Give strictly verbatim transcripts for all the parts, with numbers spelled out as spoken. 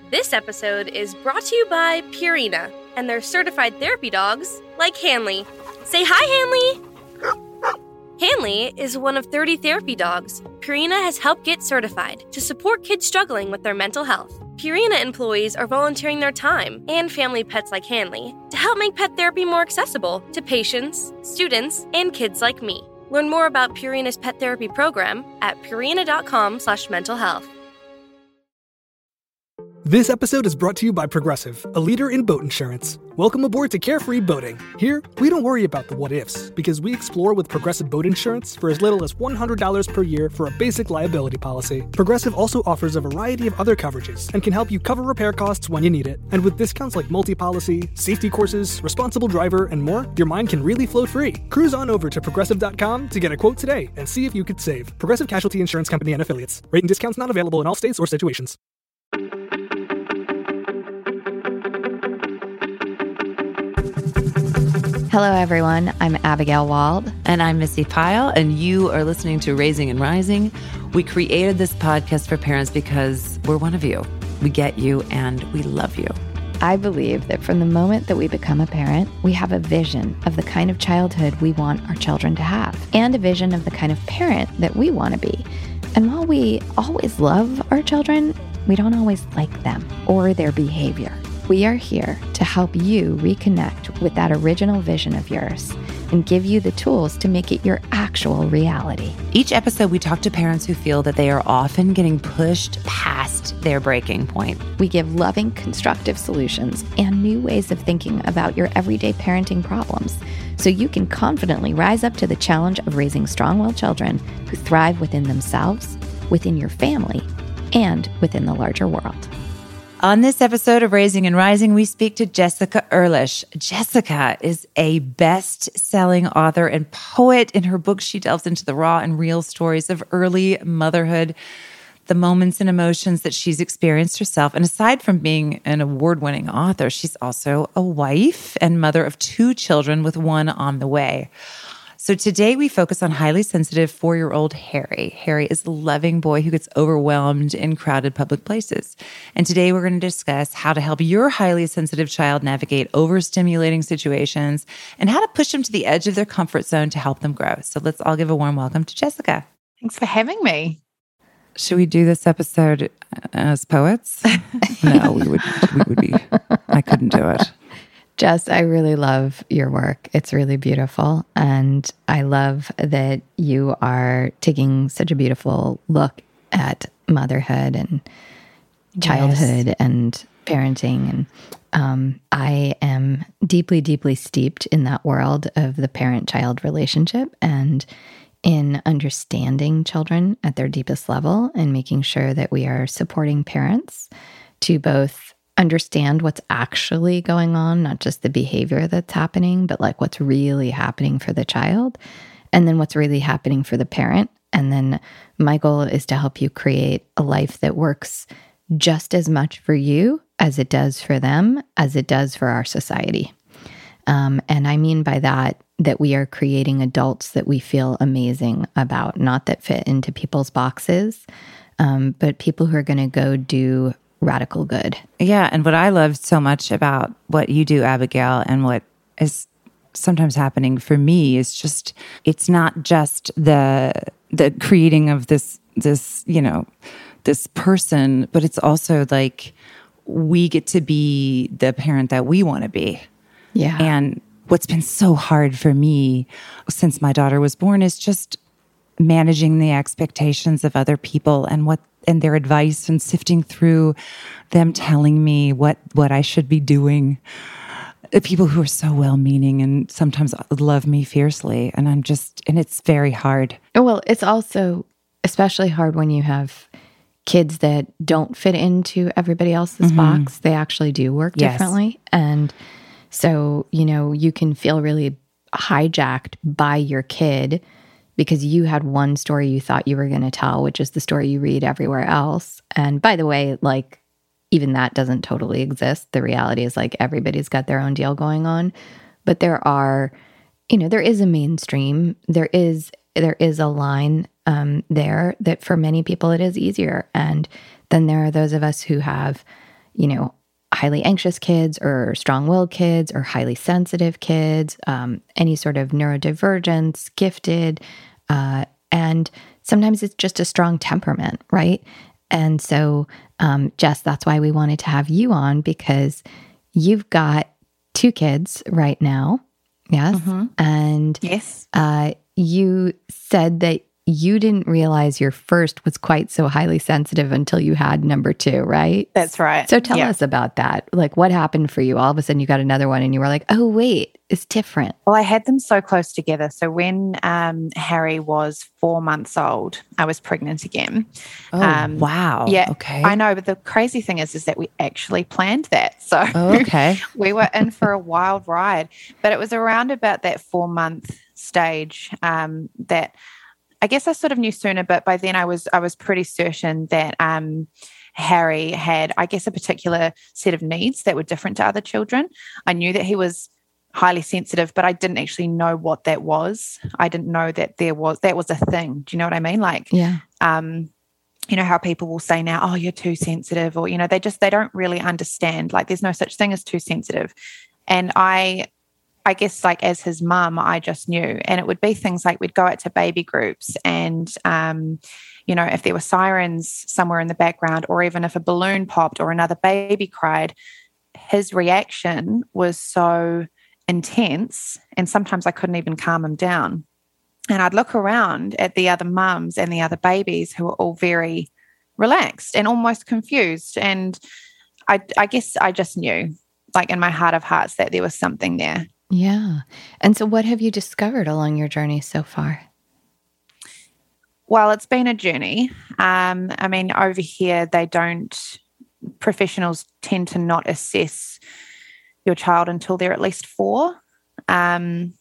This episode is brought to you by Purina and their certified therapy dogs like Hanley. Say hi, Hanley! Hanley is one of thirty therapy dogs Purina has helped get certified to support kids struggling with their mental health. Purina employees are volunteering their time and family pets like Hanley to help make pet therapy more accessible to patients, students, and kids like me. Learn more about Purina's pet therapy program at purina.com slash mental health. This episode is brought to you by Progressive, a leader in boat insurance. Welcome aboard to Carefree Boating. Here, we don't worry about the what-ifs, because we explore with Progressive Boat Insurance for as little as one hundred dollars per year for a basic liability policy. Progressive also offers a variety of other coverages and can help you cover repair costs when you need it. And with discounts like multi-policy, safety courses, responsible driver, and more, your mind can really float free. Cruise on over to Progressive dot com to get a quote today and see if you could save. Progressive Casualty Insurance Company and Affiliates. Rate and discounts not available in all states or situations. Hello, everyone. I'm Abigail Wald. And I'm Missy Pyle, and you are listening to Raising and Rising. We created this podcast for parents because we're one of you. We get you, and we love you. I believe that from the moment that we become a parent, we have a vision of the kind of childhood we want our children to have, and a vision of the kind of parent that we want to be. And while we always love our children, we don't always like them or their behavior. We are here to help you reconnect with that original vision of yours and give you the tools to make it your actual reality. Each episode, we talk to parents who feel that they are often getting pushed past their breaking point. We give loving, constructive solutions and new ways of thinking about your everyday parenting problems so you can confidently rise up to the challenge of raising strong-willed children who thrive within themselves, within your family, and within the larger world. On this episode of Raising and Rising, we speak to Jessica Ehrlich. Jessica is a best-selling author and poet. In her book, she delves into the raw and real stories of early motherhood, the moments and emotions that she's experienced herself. And aside from being an award-winning author, she's also a wife and mother of two children with one on the way. So today we focus on highly sensitive four-year-old Harry. Harry is a loving boy who gets overwhelmed in crowded public places. And today we're going to discuss how to help your highly sensitive child navigate overstimulating situations and how to push them to the edge of their comfort zone to help them grow. So let's all give a warm welcome to Jessica. Thanks for having me. Should we do this episode as poets? No, we would we would be, I couldn't do it. Jess, I really love your work. It's really beautiful. And I love that you are taking such a beautiful look at motherhood and childhood yes. and parenting. And um, I am deeply, deeply steeped in that world of the parent-child relationship and in understanding children at their deepest level and making sure that we are supporting parents to both understand what's actually going on, not just the behavior that's happening, but like what's really happening for the child, and then what's really happening for the parent. And then my goal is to help you create a life that works just as much for you as it does for them, as it does for our society. Um, and I mean by that, that we are creating adults that we feel amazing about, not that fit into people's boxes, um, but people who are going to go do radical good. Yeah. And what I love so much about what you do, Abigail, and what is sometimes happening for me is just, it's not just the the creating of this, this, you know, this person, but it's also like we get to be the parent that we want to be. Yeah. And what's been so hard for me since my daughter was born is just managing the expectations of other people and what and their advice and sifting through them telling me what, what I should be doing. The people who are so well-meaning and sometimes love me fiercely. And I'm just, and it's very hard. Well, it's also especially hard when you have kids that don't fit into everybody else's mm-hmm. box. They actually do work yes. differently. And so, you know, you can feel really hijacked by your kid because you had one story you thought you were going to tell, which is the story you read everywhere else. And by the way, like, even that doesn't totally exist. The reality is like everybody's got their own deal going on. But there are, you know, there is a mainstream. There is there is a line um, there that for many people it is easier. And then there are those of us who have, you know, highly anxious kids or strong-willed kids or highly sensitive kids, um, any sort of neurodivergence, gifted, uh, and sometimes it's just a strong temperament, right? And so, um, Jess, that's why we wanted to have you on, because you've got two kids right now. Yes. Mm-hmm. And yes, uh, you said that you didn't realize your first was quite so highly sensitive until you had number two, right? That's right. So tell yeah. us about that. Like, what happened for you? All of a sudden you got another one and you were like, oh, wait, it's different. Well, I had them so close together. So when um, Harry was four months old, I was pregnant again. Oh, um, wow. Yeah. Okay. I know. But the crazy thing is, is that we actually planned that. So oh, okay. we were in for a wild ride. But it was around about that four month stage um, that I guess I sort of knew sooner, but by then I was I was pretty certain that um, Harry had, I guess, a particular set of needs that were different to other children. I knew that he was highly sensitive, but I didn't actually know what that was. I didn't know that there was that was a thing. Do you know what I mean? Like, yeah. Um, you know how people will say now, "Oh, you're too sensitive," or you know, they just they don't really understand. Like, there's no such thing as too sensitive, and I. I guess like as his mum, I just knew. And it would be things like we'd go out to baby groups and, um, you know, if there were sirens somewhere in the background, or even if a balloon popped or another baby cried, his reaction was so intense. And sometimes I couldn't even calm him down. And I'd look around at the other mums and the other babies who were all very relaxed and almost confused. And I, I guess I just knew, like in my heart of hearts, that there was something there. Yeah. And so what have you discovered along your journey so far? Well, it's been a journey. Um, I mean, over here, they don't, professionals tend to not assess your child until they're at least four. Um,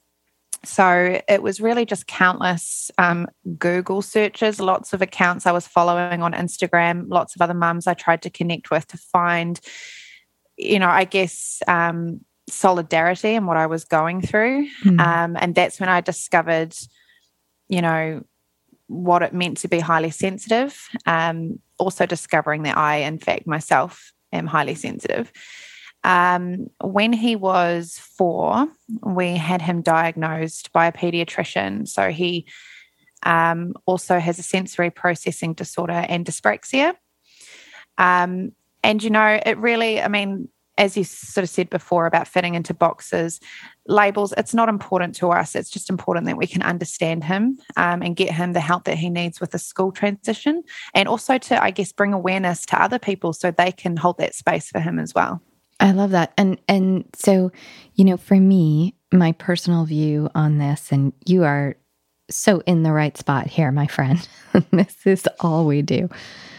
so it was really just countless um, Google searches, lots of accounts I was following on Instagram, lots of other mums I tried to connect with to find, you know, I guess, um, solidarity in what I was going through. Mm. Um, and that's when I discovered, you know, what it meant to be highly sensitive. Um, also discovering that I, in fact, myself am highly sensitive. Um, when he was four, we had him diagnosed by a pediatrician. So he um, also has a sensory processing disorder and dyspraxia. Um, and, you know, it really, I mean, as you sort of said before about fitting into boxes, labels, it's not important to us. It's just important that we can understand him um, and get him the help that he needs with the school transition, and also to, I guess, bring awareness to other people so they can hold that space for him as well. I love that. And and so, you know, for me, my personal view on this, and you are so in the right spot here, my friend. This is all we do.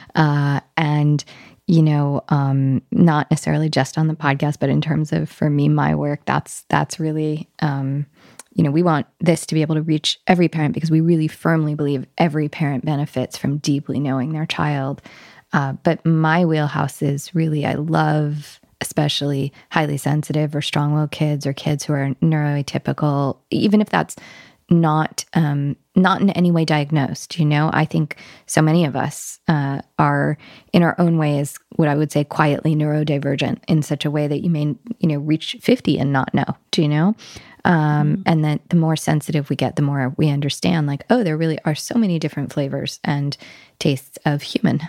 Uh, and you know, um, not necessarily just on the podcast, but in terms of, for me, my work, that's, that's really, um, you know, we want this to be able to reach every parent, because we really firmly believe every parent benefits from deeply knowing their child. Uh, but my wheelhouse is really, I love, especially highly sensitive or strong-willed kids, or kids who are neuroatypical, even if that's not um, not in any way diagnosed. You know, I think so many of us uh, are, in our own ways, what I would say quietly neurodivergent, in such a way that you may, you know, reach fifty and not know. Do you know? Um, mm-hmm. And then the more sensitive we get, the more we understand, like, oh, there really are so many different flavors and tastes of human.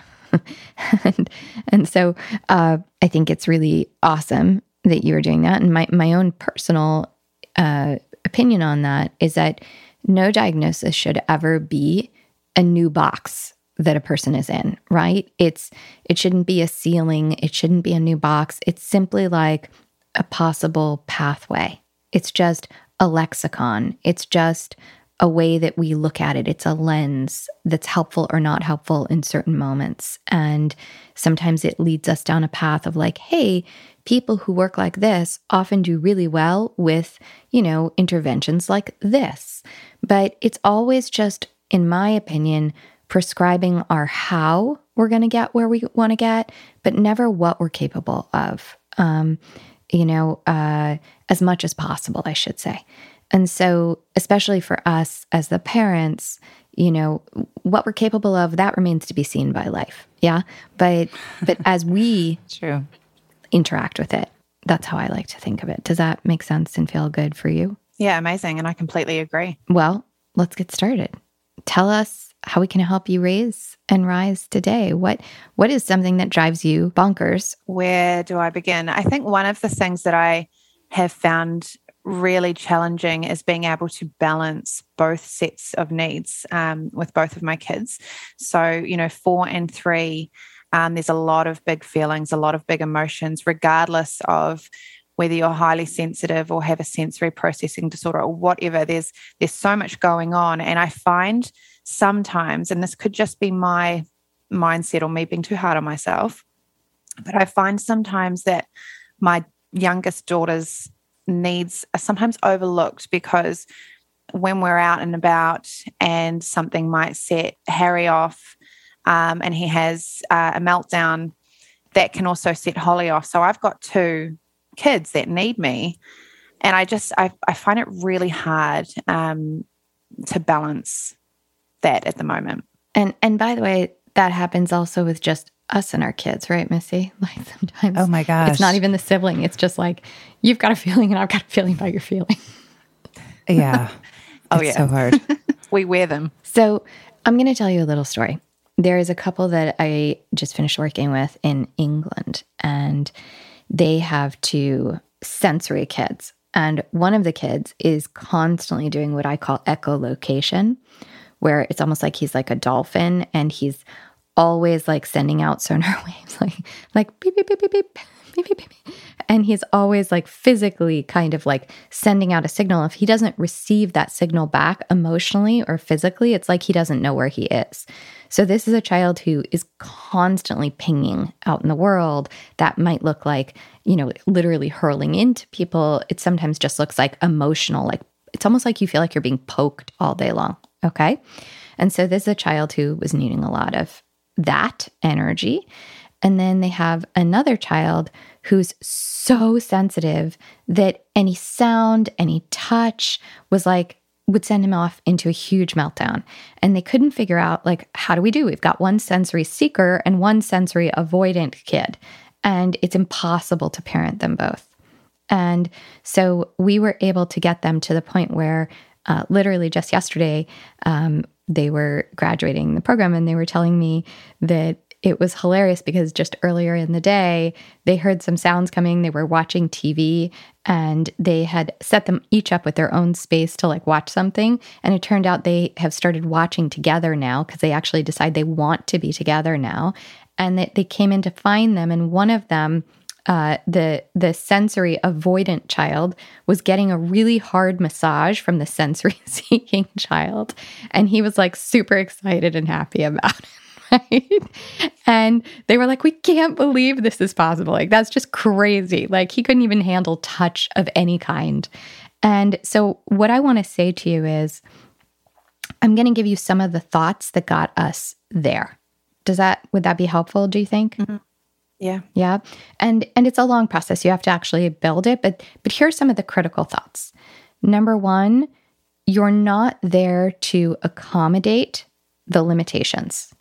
and, and so uh, I think it's really awesome that you are doing that. And my my own personal uh, opinion on that is that no diagnosis should ever be a new box that a person is in, right? It's it shouldn't be a ceiling. It shouldn't be a new box. It's simply like a possible pathway. It's just a lexicon. It's just a way that we look at it. It's a lens that's helpful or not helpful in certain moments. And sometimes it leads us down a path of like, hey, people who work like this often do really well with, you know, interventions like this. But it's always just, in my opinion, prescribing our how we're going to get where we want to get, but never what we're capable of, um, you know, uh, as much as possible, I should say. And so, especially for us as the parents, you know, what we're capable of, that remains to be seen by life. Yeah. But, but as we True. interact with it. That's how I like to think of it. Does that make sense and feel good for you? Yeah, amazing. And I completely agree. Well, let's get started. Tell us how we can help you raise and rise today. What What is something that drives you bonkers? Where do I begin? I think one of the things that I have found really challenging is being able to balance both sets of needs um, with both of my kids. So, you know, four and three, um, there's a lot of big feelings, a lot of big emotions, regardless of whether you're highly sensitive or have a sensory processing disorder or whatever. There's there's so much going on. And I find sometimes, and this could just be my mindset or me being too hard on myself, but I find sometimes that my youngest daughter's needs are sometimes overlooked, because when we're out and about and something might set Harry off um, and he has uh, a meltdown, that can also set Holly off. So I've got two kids that need me, and I just I, I find it really hard um, to balance that at the moment. And and by the way, that happens also with just us and our kids, right, Missy? Like sometimes, oh my gosh, it's not even the sibling. It's just like, you've got a feeling and I've got a feeling about your feeling. Yeah. Oh it's yeah, so hard. We wear them. So I'm going to tell you a little story. There is a couple that I just finished working with in England, and they have two sensory kids. And one of the kids is constantly doing what I call echolocation, where it's almost like he's like a dolphin, and he's always like sending out sonar waves, like like beep, beep, beep, beep, beep, beep, beep, beep. And he's always like physically kind of like sending out a signal. If he doesn't receive that signal back emotionally or physically, it's like he doesn't know where he is. So this is a child who is constantly pinging out in the world. That might look like, you know, literally hurling into people. It sometimes just looks like emotional, like it's almost like you feel like you're being poked all day long. Okay. And so this is a child who was needing a lot of that energy. And then they have another child who's so sensitive that any sound, any touch was like, would send him off into a huge meltdown. And they couldn't figure out, like, how do we do? We've got one sensory seeker and one sensory avoidant kid, and it's impossible to parent them both. And so we were able to get them to the point where uh, literally just yesterday, um, they were graduating the program, and they were telling me that it was hilarious because just earlier in the day, they heard some sounds coming. They were watching T V, and they had set them each up with their own space to like watch something. And it turned out they have started watching together now, because they actually decide they want to be together now. And that they came in to find them, and one of them, Uh, the the sensory avoidant child, was getting a really hard massage from the sensory seeking child, and he was like super excited and happy about it, right? And they were like, "We can't believe this is possible. Like, that's just crazy." Like, he couldn't even handle touch of any kind. And so what I want to say to you is, I'm going to give you some of the thoughts that got us there. Does that would that be helpful, do you think? Mm-hmm. Yeah. Yeah. And and it's a long process. You have to actually build it. But but here's some of the critical thoughts. Number one, you're not there to accommodate the limitations.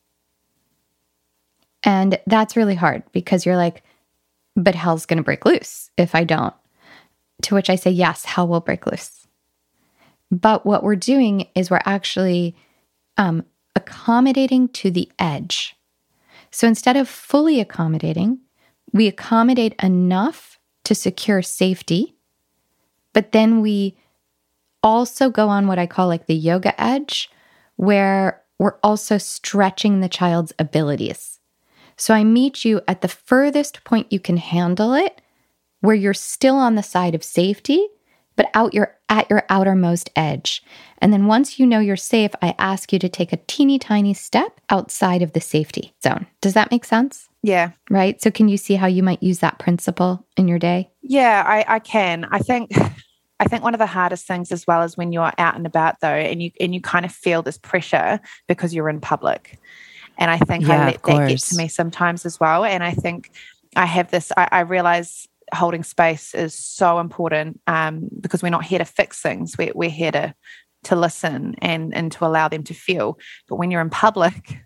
And that's really hard, because you're like, but hell's going to break loose if I don't. To which I say, yes, hell will break loose. But what we're doing is we're actually um, accommodating to the edge. So instead of fully accommodating, we accommodate enough to secure safety, but then we also go on what I call like the yoga edge, where we're also stretching the child's abilities. So I meet you at the furthest point you can handle it, where you're still on the side of safety, but out your at your outermost edge. And then once you know you're safe, I ask you to take a teeny tiny step outside of the safety zone. Does that make sense? Yeah. Right? So can you see how you might use that principle in your day? Yeah, I, I can. I think I think one of the hardest things as well is when you're out and about, though, and you and you kind of feel this pressure because you're in public. And I think Yeah, I let of that get course. to me sometimes as well. And I think I have this, I, I realize holding space is so important um, because we're not here to fix things. We're, we're here to to listen and, and to allow them to feel. But when you're in public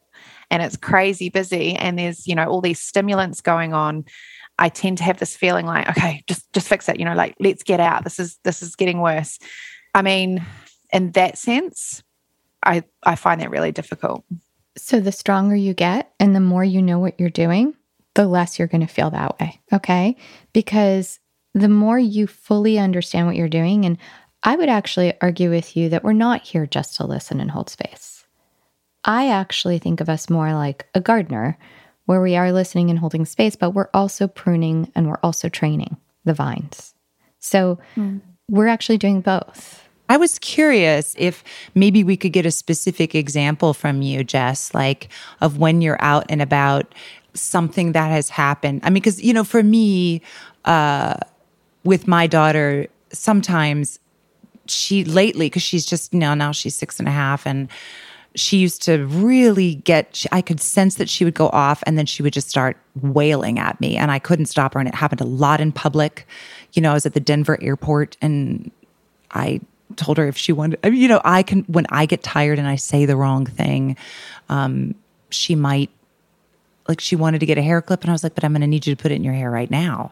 and it's crazy busy and there's, you know, all these stimulants going on, I tend to have this feeling like, okay, just just fix it, you know, like let's get out. This is this is getting worse. I mean, in that sense, I I find that really difficult. So the stronger you get and the more you know what you're doing, the less you're going to feel that way, okay? Because the more you fully understand what you're doing, and I would actually argue with you that we're not here just to listen and hold space. I actually think of us more like a gardener, where we are listening and holding space, but we're also pruning and we're also training the vines. So mm. we're actually doing both. I was curious if maybe we could get a specific example from you, Jess, like of when you're out and about, something that has happened. I mean, because, you know, for me, uh, with my daughter, sometimes she lately, because she's just, you know, now she's six and a half, and she used to really get, she, I could sense that she would go off and then she would just start wailing at me and I couldn't stop her. And it happened a lot in public. You know, I was at the Denver airport and I told her if she wanted, I mean, you know, I can, when I get tired and I say the wrong thing, um, she might, like she wanted to get a hair clip and I was like, but I'm going to need you to put it in your hair right now.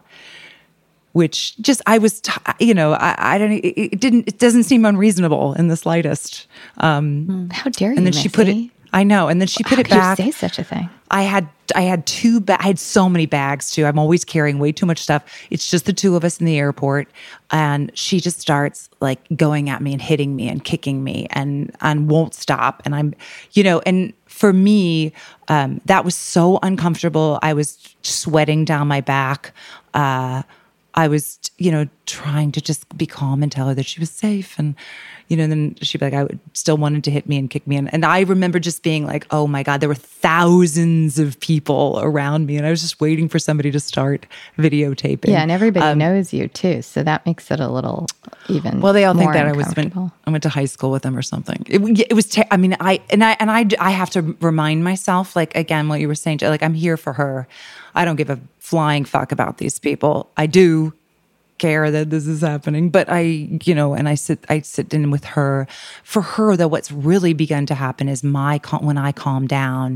Which just, I was, t- you know, I, I don't, it, it didn't, it doesn't seem unreasonable in the slightest. Um, How dare you, And then Missy? she put it, I know. And then she put How it back. How could you say such a thing? I had, I had two, ba- I had so many bags too. I'm always carrying way too much stuff. It's just the two of us in the airport. And she just starts like going at me and hitting me and kicking me and, and won't stop. And I'm, you know, and for me, um, that was so uncomfortable. I was sweating down my back. Uh, I was, you know, trying to just be calm and tell her that she was safe. And, you know, then she'd be like, I would still wanted to hit me and kick me. And, and I remember just being like, oh my God, there were thousands of people around me. And I was just waiting for somebody to start videotaping. Yeah. And everybody um, knows you too. So that makes it a little even Well, they all think more that I was went, I went to high school with them or something. It, it was, te- I mean, I, and I, and I, I have to remind myself, like, again, what you were saying, like, I'm here for her. I don't give a flying fuck about these people. I do care that this is happening, but I, you know, and I sit, I sit in with her. For her, though, what's really begun to happen is my, when I calm down,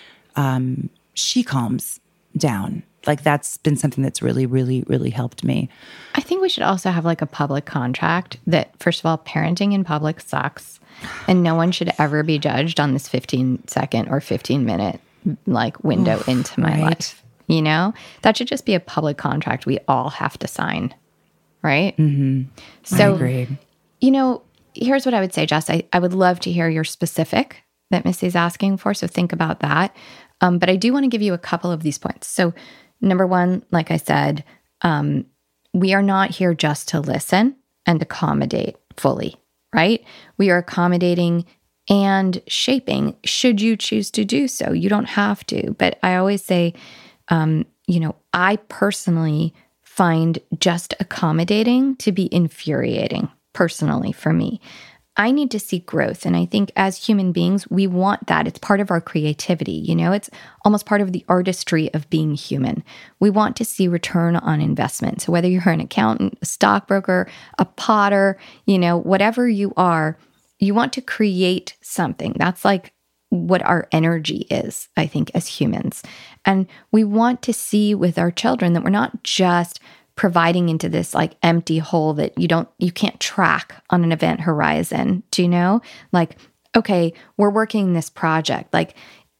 um, she calms down. Like that's been something that's really, really, really helped me. I think we should also have like a public contract that, first of all, parenting in public sucks, and no one should ever be judged on this fifteen second or fifteen minute like window Oof, into my right. life. You know, that should just be a public contract we all have to sign. Right? Mm-hmm. So, I agree. You know, here's what I would say, Jess. I, I would love to hear your specific that Missy's asking for. So think about that. Um, but I do want to give you a couple of these points. So number one, like I said, um, we are not here just to listen and accommodate fully, right? We are accommodating and shaping should you choose to do so. You don't have to. But I always say, um, you know, I personally find just accommodating to be infuriating personally for me. I need to see growth. And I think as human beings, we want that. It's part of our creativity. You know, it's almost part of the artistry of being human. We want to see return on investment. So whether you're an accountant, a stockbroker, a potter, you know, whatever you are, you want to create something. That's like what our energy is, I think, as humans. And we want to see with our children that we're not just providing into this like empty hole that you don't, you can't track on an event horizon. Do you know? Like, okay, we're working this project. Like,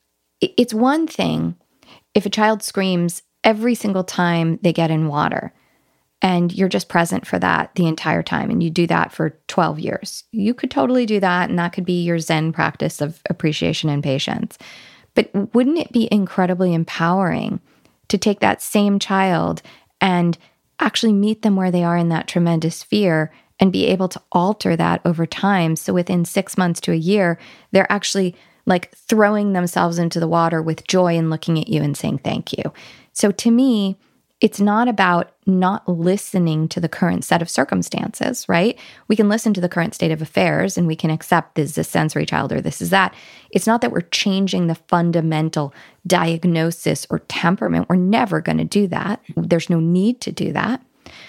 it's one thing if a child screams every single time they get in water, and you're just present for that the entire time, and you do that for twelve years. You could totally do that, and that could be your Zen practice of appreciation and patience. But wouldn't it be incredibly empowering to take that same child and actually meet them where they are in that tremendous fear and be able to alter that over time? So within six months to a year, they're actually like throwing themselves into the water with joy and looking at you and saying thank you. So to me, it's not about not listening to the current set of circumstances, right? We can listen to the current state of affairs and we can accept this is a sensory child or this is that. It's not that we're changing the fundamental diagnosis or temperament. We're never going to do that. There's no need to do that.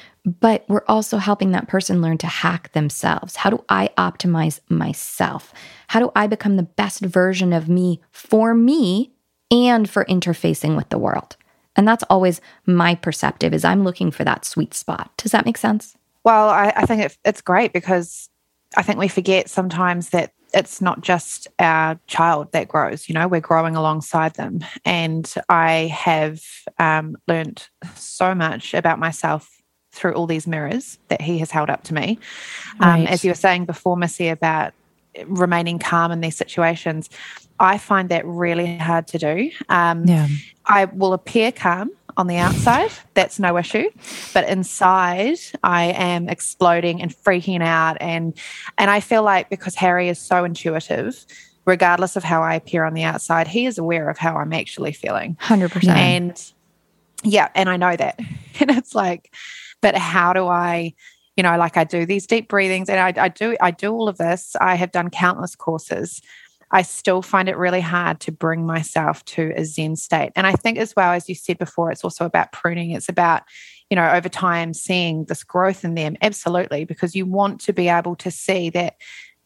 But we're also helping that person learn to hack themselves. How do I optimize myself? How do I become the best version of me for me and for interfacing with the world. And that's always my perceptive, is I'm looking for that sweet spot. Does that make sense? Well, I, I think it, it's great because I think we forget sometimes that it's not just our child that grows, you know, we're growing alongside them. And I have um, learned so much about myself through all these mirrors that he has held up to me. Right. Um, as you were saying before, Missy, about remaining calm in these situations, I find that really hard to do. Um, Yeah. I will appear calm on the outside. That's no issue. But inside, I am exploding and freaking out. And, and I feel like because Harry is so intuitive, regardless of how I appear on the outside, he is aware of how I'm actually feeling. one hundred percent. And yeah, and I know that. And it's like, but how do I, you know, like I do these deep breathings and I, I do, I do all of this. I have done countless courses. I still find it really hard to bring myself to a Zen state. And I think as well, as you said before, it's also about pruning. It's about, you know, over time seeing this growth in them. Absolutely. Because you want to be able to see that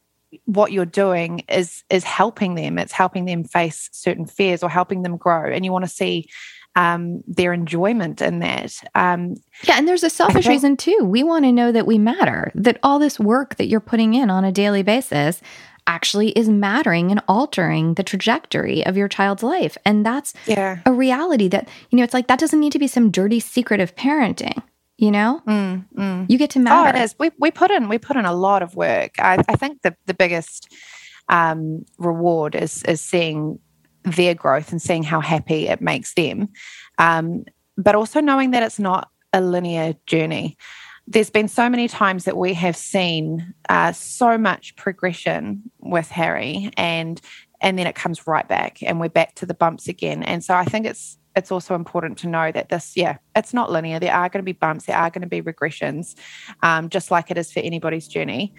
what you're doing is, is helping them. It's helping them face certain fears or helping them grow. And you want to see um, their enjoyment in that. Um, yeah. And there's a selfish think- reason too. We want to know that we matter, that all this work that you're putting in on a daily basis actually is mattering and altering the trajectory of your child's life. And that's yeah. a reality that, you know, it's like, that doesn't need to be some dirty secret of parenting, you know? Mm, mm. You get to Oh, matter. it is. We we put in we put in a lot of work. I, I think the the biggest um, reward is is seeing their growth and seeing how happy it makes them, um, but also knowing that it's not a linear journey. There's been so many times that we have seen uh, so much progression with Harry, and and then it comes right back, and we're back to the bumps again. And so I think it's it's also important to know that this, yeah, it's not linear. There are going to be bumps. There are going to be regressions, um, just like it is for anybody's journey.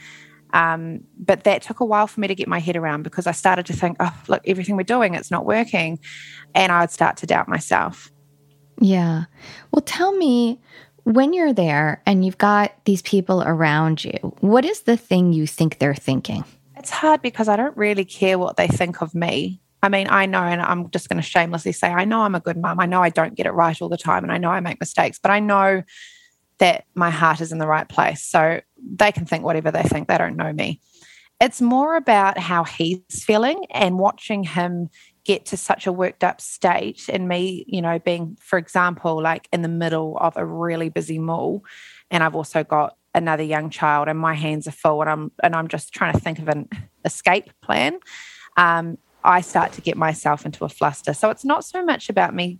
Um, but that took a while for me to get my head around because I started to think, oh, look, everything we're doing, it's not working. And I would start to doubt myself. Yeah. Well, tell me, when you're there and you've got these people around you, what is the thing you think they're thinking? It's hard because I don't really care what they think of me. I mean, I know, and I'm just going to shamelessly say, I know I'm a good mum. I know I don't get it right all the time, and I know I make mistakes, but I know that my heart is in the right place. So they can think whatever they think. They don't know me. It's more about how he's feeling and watching him get to such a worked up state, and me, you know, being, for example, like in the middle of a really busy mall, and I've also got another young child and my hands are full, and I'm and I'm just trying to think of an escape plan. Um, I start to get myself into a fluster. So it's not so much about me,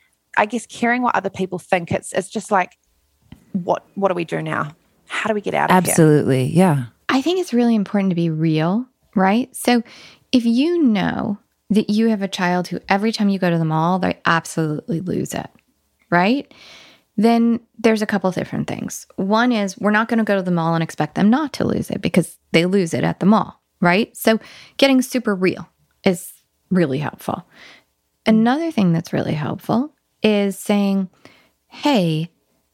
I guess, caring what other people think. It's it's just like, what what do we do now? How do we get out of Absolutely. here? Yeah. I think it's really important to be real, right? So if you know that you have a child who every time you go to the mall, they absolutely lose it, right? Then there's a couple different things. One is we're not going to go to the mall and expect them not to lose it because they lose it at the mall, right? So getting super real is really helpful. Another thing that's really helpful is saying, hey,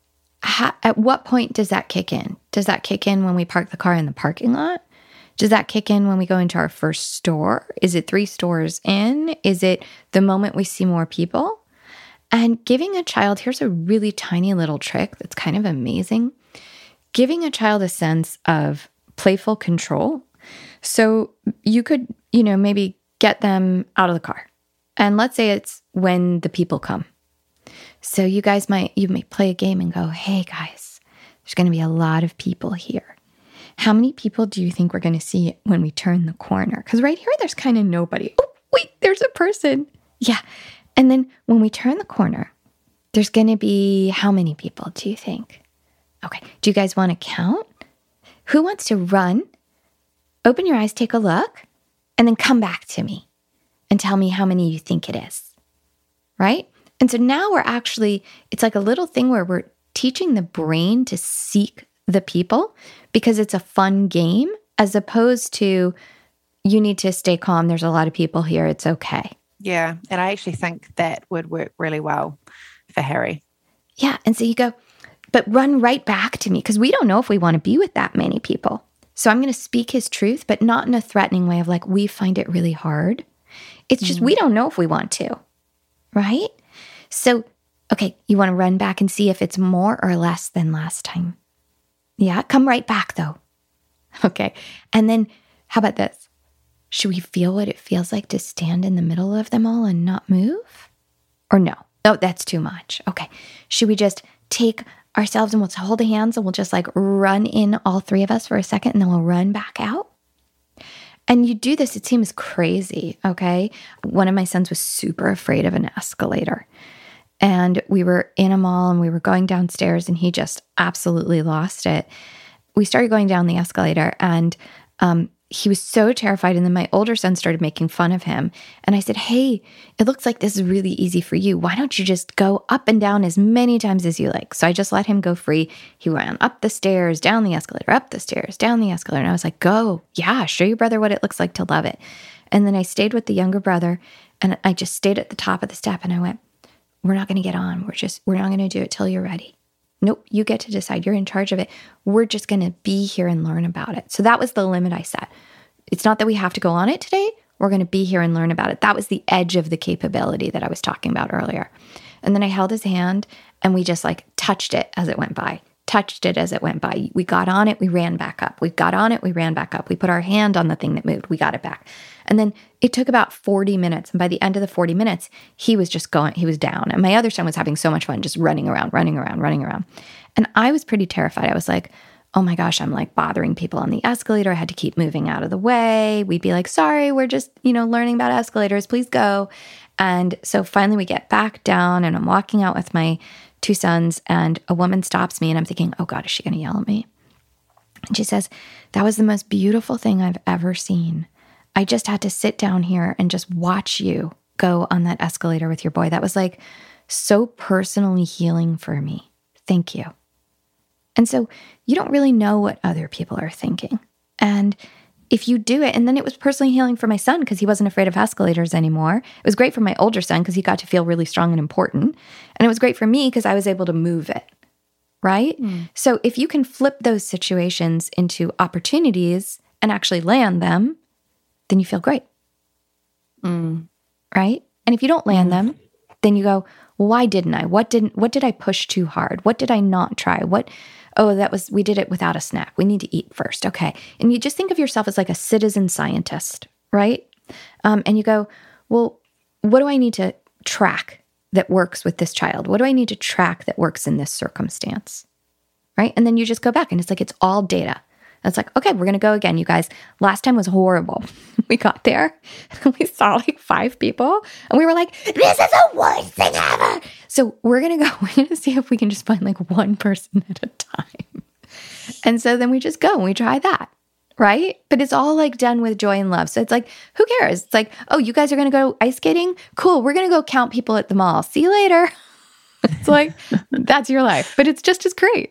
ha- at what point does that kick in? Does that kick in when we park the car in the parking lot? Does that kick in when we go into our first store? Is it three stores in? Is it the moment we see more people? And giving a child, here's a really tiny little trick that's kind of amazing. Giving a child a sense of playful control. So you could, you know, maybe get them out of the car. And let's say it's when the people come. So you guys might, you may play a game and go, hey guys, there's going to be a lot of people here. How many people do you think we're going to see when we turn the corner? Because right here, there's kind of nobody. Oh, wait, there's a person. Yeah. And then when we turn the corner, there's going to be how many people do you think? Okay. Do you guys want to count? Who wants to run? Open your eyes, take a look, and then come back to me and tell me how many you think it is. Right? And so now we're actually, it's like a little thing where we're teaching the brain to seek the people because it's a fun game as opposed to you need to stay calm. There's a lot of people here. It's okay. Yeah. And I actually think that would work really well for Harry. Yeah. And so you go, but run right back to me because we don't know if we want to be with that many people. So I'm going to speak his truth, but not in a threatening way of like, we find it really hard. It's just, mm. we don't know if we want to. right? So, okay, you want to run back and see if it's more or less than last time. Yeah, come right back though. Okay, and then how about this? Should we feel what it feels like to stand in the middle of them all and not move? Or no? Oh, that's too much. Okay, should we just take ourselves and we'll hold the hands and we'll just like run in all three of us for a second and then we'll run back out? And you do this, it seems crazy, okay? One of my sons was super afraid of an escalator. And we were in a mall and we were going downstairs and he just absolutely lost it. We started going down the escalator and um, he was so terrified. And then my older son started making fun of him. And I said, hey, it looks like this is really easy for you. Why don't you just go up and down as many times as you like? So I just let him go free. He ran up the stairs, down the escalator, up the stairs, down the escalator. And I was like, go. Yeah, show your brother what it looks like to love it. And then I stayed with the younger brother and I just stayed at the top of the step and I went, we're not going to get on. We're just, we're not going to do it till you're ready. Nope, you get to decide. You're in charge of it. We're just going to be here and learn about it. So that was the limit I set. It's not that we have to go on it today. We're going to be here and learn about it. That was the edge of the capability that I was talking about earlier. And then I held his hand and we just like touched it as it went by, touched it as it went by. We got on it, we ran back up. We got on it, we ran back up. We put our hand on the thing that moved, we got it back. And then it took about forty minutes. And by the end of the forty minutes, he was just going, he was down. And my other son was having so much fun, just running around, running around, running around. And I was pretty terrified. I was like, oh my gosh, I'm like bothering people on the escalator. I had to keep moving out of the way. We'd be like, sorry, we're just, you know, learning about escalators. Please go. And so finally we get back down and I'm walking out with my two sons and a woman stops me and I'm thinking, oh God, is she going to yell at me? And she says, that was the most beautiful thing I've ever seen. I just had to sit down here and just watch you go on that escalator with your boy. That was like so personally healing for me. Thank you. And so you don't really know what other people are thinking. And if you do it, and then it was personally healing for my son because he wasn't afraid of escalators anymore. It was great for my older son because he got to feel really strong and important. And it was great for me because I was able to move it, right? Mm. So if you can flip those situations into opportunities and actually land them, then you feel great, mm. right? And if you don't land mm. them, then you go, well, why didn't I? What didn't? What did I push too hard? What did I not try? What? Oh, that was, we did it without a snack. We need to eat first. Okay. And you just think of yourself as like a citizen scientist, right? Um, and you go, well, what do I need to track that works with this child? What do I need to track that works in this circumstance? Right? And then you just go back and it's like, it's all data. And it's like, okay, we're going to go again, you guys. Last time was horrible. We got there and we saw like five people and we were like, this is the worst thing ever. So we're going to go, we're going to see if we can just find like one person at a time. And so then we just go and we try that, right? But it's all like done with joy and love. So it's like, who cares? It's like, oh, you guys are going to go ice skating? Cool. We're going to go count people at the mall. See you later. It's like, that's your life, but it's just as great.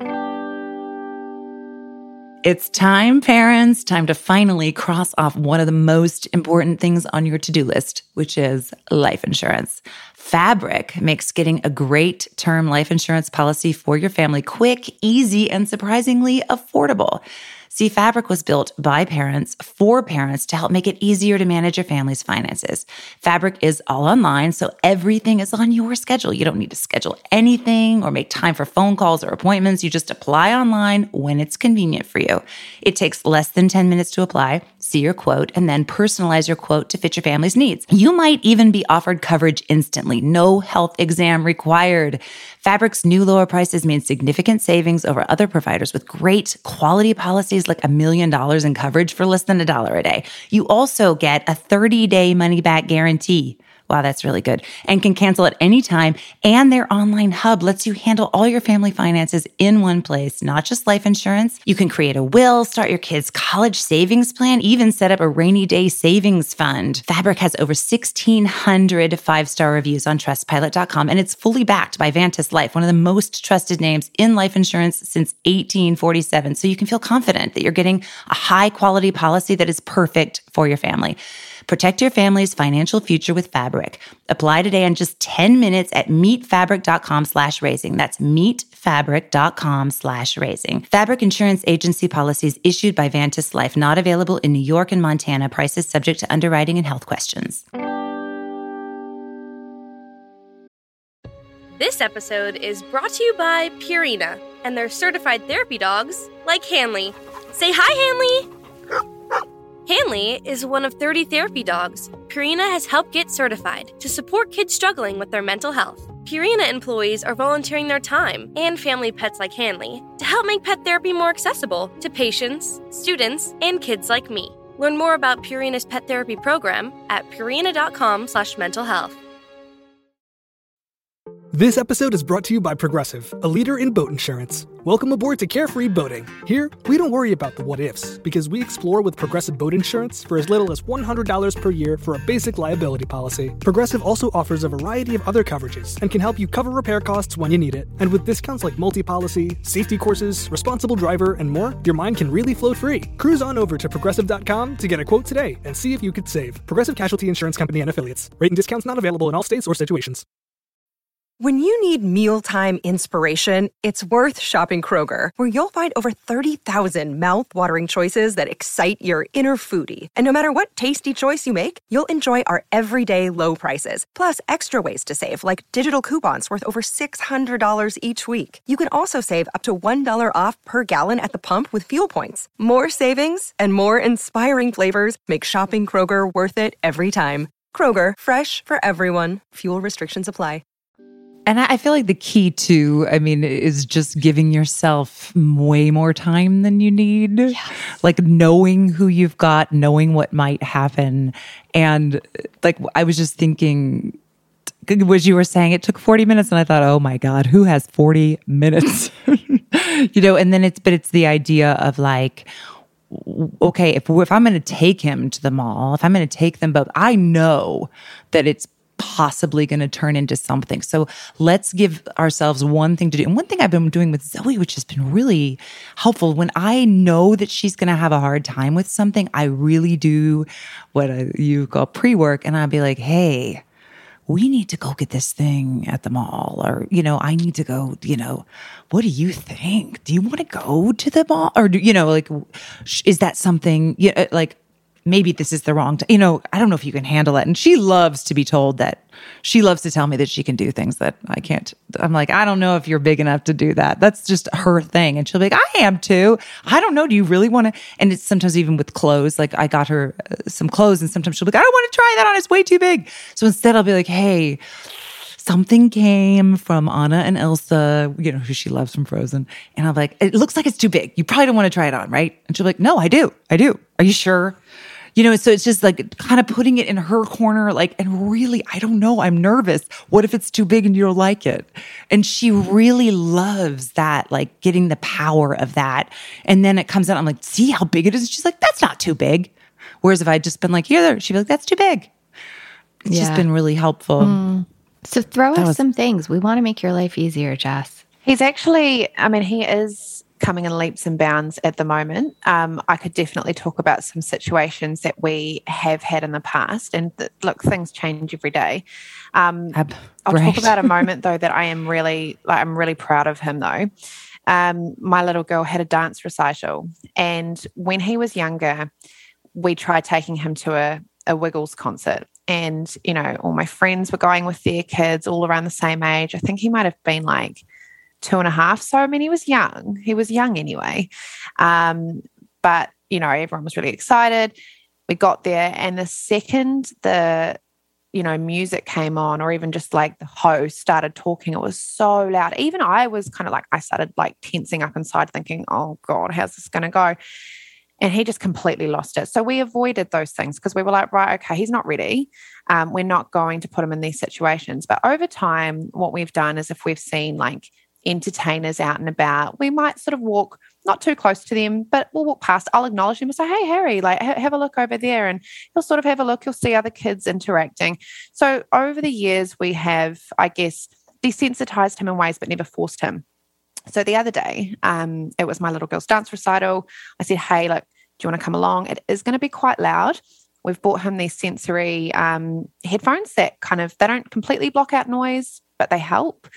It's time, parents, time to finally cross off one of the most important things on your to-do list, which is life insurance. Fabric makes getting a great term life insurance policy for your family quick, easy, and surprisingly affordable. See, Fabric was built by parents for parents to help make it easier to manage your family's finances. Fabric is all online, so everything is on your schedule. You don't need to schedule anything or make time for phone calls or appointments. You just apply online when it's convenient for you. It takes less than ten minutes to apply, see your quote, and then personalize your quote to fit your family's needs. You might even be offered coverage instantly. No health exam required. Fabric's new lower prices mean significant savings over other providers with great quality policies like a million dollars in coverage for less than a dollar a day. You also get a thirty-day money-back guarantee. Wow, that's really good. And can cancel at any time. And their online hub lets you handle all your family finances in one place, not just life insurance. You can create a will, start your kids' college savings plan, even set up a rainy day savings fund. Fabric has over sixteen hundred five-star reviews on trust pilot dot com, and it's fully backed by Vantis Life, one of the most trusted names in life insurance since eighteen forty-seven. So you can feel confident that you're getting a high-quality policy that is perfect for your family. Protect your family's financial future with Fabric. Apply today in just ten minutes at meetfabric.com slash raising. That's meetfabric.com slash raising. Fabric Insurance Agency policies issued by Vantis Life, not available in New York and Montana. Prices subject to underwriting and health questions. This episode is brought to you by Purina and their certified therapy dogs like Hanley. Say hi, Hanley! Hanley is one of thirty therapy dogs Purina has helped get certified to support kids struggling with their mental health. Purina employees are volunteering their time and family pets like Hanley to help make pet therapy more accessible to patients, students, and kids like me. Learn more about Purina's pet therapy program at purina.com slash mental health. This episode is brought to you by Progressive, a leader in boat insurance. Welcome aboard to Carefree Boating. Here, we don't worry about the what-ifs, because we explore with Progressive Boat Insurance for as little as one hundred dollars per year for a basic liability policy. Progressive also offers a variety of other coverages and can help you cover repair costs when you need it. And with discounts like multi-policy, safety courses, responsible driver, and more, your mind can really float free. Cruise on over to Progressive dot com to get a quote today and see if you could save. Progressive Casualty Insurance Company and Affiliates. Rate and discounts not available in all states or situations. When you need mealtime inspiration, it's worth shopping Kroger, where you'll find over thirty thousand mouth-watering choices that excite your inner foodie. And no matter what tasty choice you make, you'll enjoy our everyday low prices, plus extra ways to save, like digital coupons worth over six hundred dollars each week. You can also save up to one dollar off per gallon at the pump with fuel points. More savings and more inspiring flavors make shopping Kroger worth it every time. Kroger, fresh for everyone. Fuel restrictions apply. And I feel like the key to, I mean, is just giving yourself way more time than you need. Yes. Like knowing who you've got, knowing what might happen. And like, I was just thinking, as you were saying, it took forty minutes. And I thought, oh my God, who has forty minutes? You know, and then it's, but it's the idea of like, okay, if, if I'm going to take him to the mall, if I'm going to take them both, I know that it's possibly going to turn into something. So let's give ourselves one thing to do. And one thing I've been doing with Zoe, which has been really helpful, when I know that she's going to have a hard time with something, I really do what I, you call pre-work. And I'll be like, hey, we need to go get this thing at the mall. Or, you know, I need to go, you know, what do you think? Do you want to go to the mall? Or, do, you know, like, is that something, you know, like, maybe this is the wrong time. You know, I don't know if you can handle it. And she loves to be told that. She loves to tell me that she can do things that I can't. I'm like, I don't know if you're big enough to do that. That's just her thing. And she'll be like, I am too. I don't know. Do you really want to? And it's sometimes even with clothes. Like I got her uh, some clothes and sometimes she'll be like, I don't want to try that on. It's way too big. So instead I'll be like, hey, something came from Anna and Elsa, you know, who she loves from Frozen. And I'm like, it looks like it's too big. You probably don't want to try it on, right? And she'll be like, no, I do. I do. Are you sure? You know, so it's just like kind of putting it in her corner, like, and really, I don't know, I'm nervous. What if it's too big and you don't like it? And she really loves that, like getting the power of that. And then it comes out, I'm like, see how big it is? And she's like, that's not too big. Whereas if I'd just been like, here, she'd be like, that's too big. It's yeah. just been really helpful. Mm. So throw That us was- some things. We want to make your life easier, Jess. He's actually, I mean, he is coming in leaps and bounds at the moment. Um, I could definitely talk about some situations that we have had in the past. And th- look, things change every day. Um, Ab- I'll right. talk about a moment though that I am really, like, I'm really proud of him though. Um, my little girl had a dance recital, and when he was younger, we tried taking him to a, a Wiggles concert. And, you know, all my friends were going with their kids all around the same age. I think he might have been like two and a half. So, I mean, he was young. He was young anyway. Um, but, you know, everyone was really excited. We got there, and the second the, you know, music came on, or even just like the host started talking, it was so loud. Even I was kind of like, I started like tensing up inside thinking, oh God, how's this going to go? And he just completely lost it. So we avoided those things because we were like, right, okay, he's not ready. Um, we're not going to put him in these situations. But over time, what we've done is if we've seen like entertainers out and about, we might sort of walk not too close to them, but we'll walk past. I'll acknowledge him and say, hey, Harry, like ha- have a look over there. And he'll sort of have a look. He'll see other kids interacting. So over the years, we have, I guess, desensitized him in ways, but never forced him. So the other day, um, it was my little girl's dance recital. I said, hey, look, do you want to come along? It is going to be quite loud. We've bought him these sensory um, headphones that kind of, they don't completely block out noise, but they help.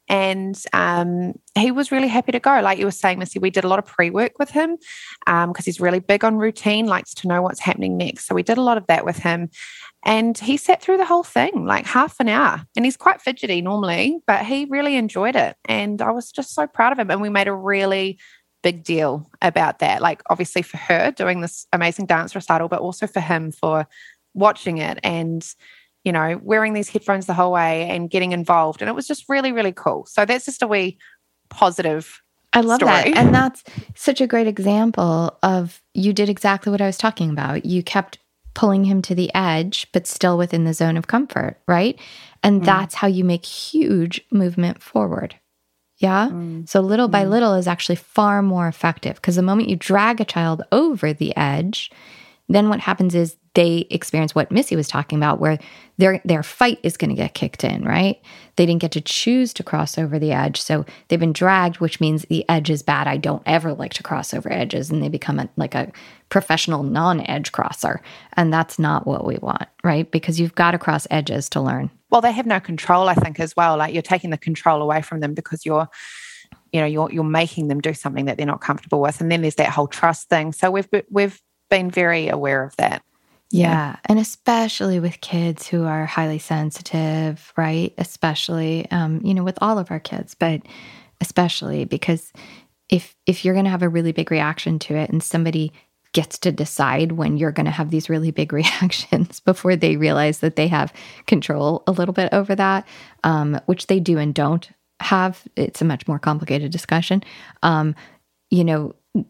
And um, he was really happy to go. Like you were saying, Missy, we did a lot of pre-work with him because um, he's really big on routine, likes to know what's happening next. So we did a lot of that with him. And he sat through the whole thing, like half an hour. And he's quite fidgety normally, but he really enjoyed it. And I was just so proud of him. And we made a really big deal about that. Like obviously for her doing this amazing dance recital, but also for him for watching it and, you know, wearing these headphones the whole way and getting involved. And it was just really, really cool. So that's just a wee positive I love story. that. And that's such a great example of you did exactly what I was talking about. You kept pulling him to the edge, but still within the zone of comfort, right? And mm. that's how you make huge movement forward. Yeah? Mm. So little mm. by little is actually far more effective because the moment you drag a child over the edge, then what happens is they experience what Missy was talking about, where their their fight is going to get kicked in, right? They didn't get to choose to cross over the edge. So they've been dragged, which means the edge is bad. I don't ever like to cross over edges. And they become a, like a professional non-edge crosser. And that's not what we want, right? Because you've got to cross edges to learn. Well, they have no control, I think, as well. Like you're taking the control away from them because you're, you know, you're you're making them do something that they're not comfortable with. And then there's that whole trust thing. So we've we've been very aware of that. Yeah. yeah. And especially with kids who are highly sensitive, right? Especially, um, you know, with all of our kids, but especially because if, if you're going to have a really big reaction to it and somebody gets to decide when you're going to have these really big reactions before they realize that they have control a little bit over that, um, which they do and don't have, it's a much more complicated discussion. Um, you know,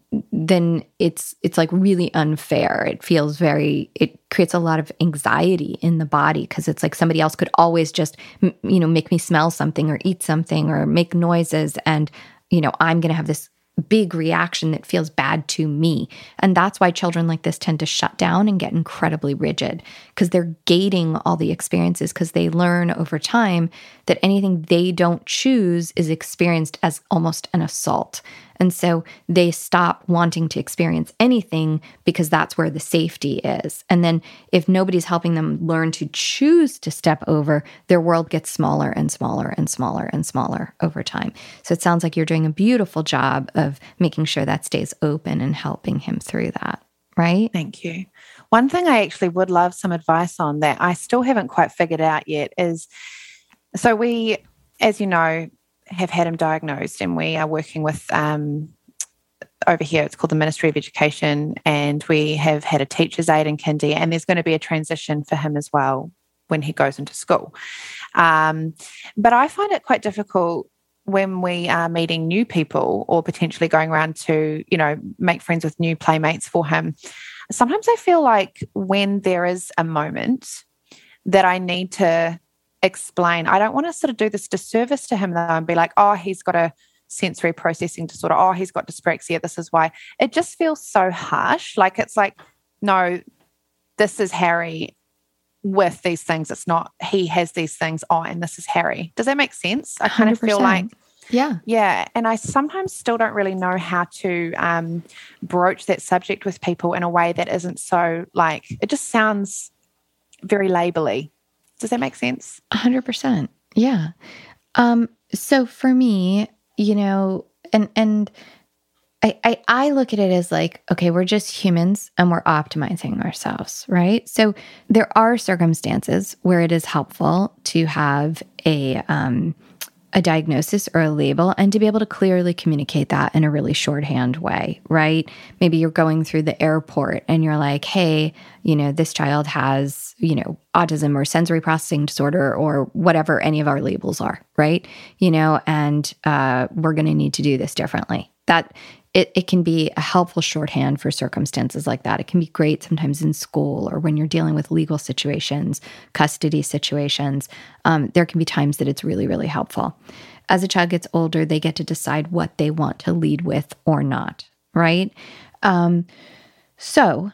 then it's it's like really unfair. It feels very, it creates a lot of anxiety in the body because it's like somebody else could always just, you know, make me smell something or eat something or make noises. And, you know, I'm going to have this big reaction that feels bad to me. And that's why children like this tend to shut down and get incredibly rigid because they're gating all the experiences because they learn over time that anything they don't choose is experienced as almost an assault. And so they stop wanting to experience anything because that's where the safety is. And then if nobody's helping them learn to choose to step over, their world gets smaller and smaller and smaller and smaller over time. So it sounds like you're doing a beautiful job of making sure that stays open and helping him through that, right? Thank you. One thing I actually would love some advice on that I still haven't quite figured out yet is, so we, as you know, have had him diagnosed and we are working with, um, over here, it's called the Ministry of Education, and we have had a teacher's aide in kindy, and there's going to be a transition for him as well when he goes into school. Um, but I find it quite difficult when we are meeting new people or potentially going around to, you know, make friends with new playmates for him. Sometimes I feel like when there is a moment that I need to explain, I don't want to sort of do this disservice to him though and be like, oh, he's got a sensory processing disorder, oh, he's got dyspraxia, this is why. It just feels so harsh. Like it's like, no, this is Harry with these things. It's not he has these things, oh, and this is Harry. Does that make sense? I kind of feel like, yeah. Yeah. And I sometimes still don't really know how to um, broach that subject with people in a way that isn't so like, it just sounds very labelly. Does that make sense? A hundred percent. Yeah. Um, so for me, you know, and, and I, I, I look at it as like, okay, we're just humans and we're optimizing ourselves, right? So there are circumstances where it is helpful to have a, um, a diagnosis or a label and to be able to clearly communicate that in a really shorthand way, right? Maybe you're going through the airport and you're like, hey, you know, this child has, you know, autism or sensory processing disorder or whatever any of our labels are, right? You know, and uh, we're going to need to do this differently. That it, it can be a helpful shorthand for circumstances like that. It can be great sometimes in school or when you're dealing with legal situations, custody situations. Um, there can be times that it's really, really helpful. As a child gets older, they get to decide what they want to lead with or not, right? Um, so,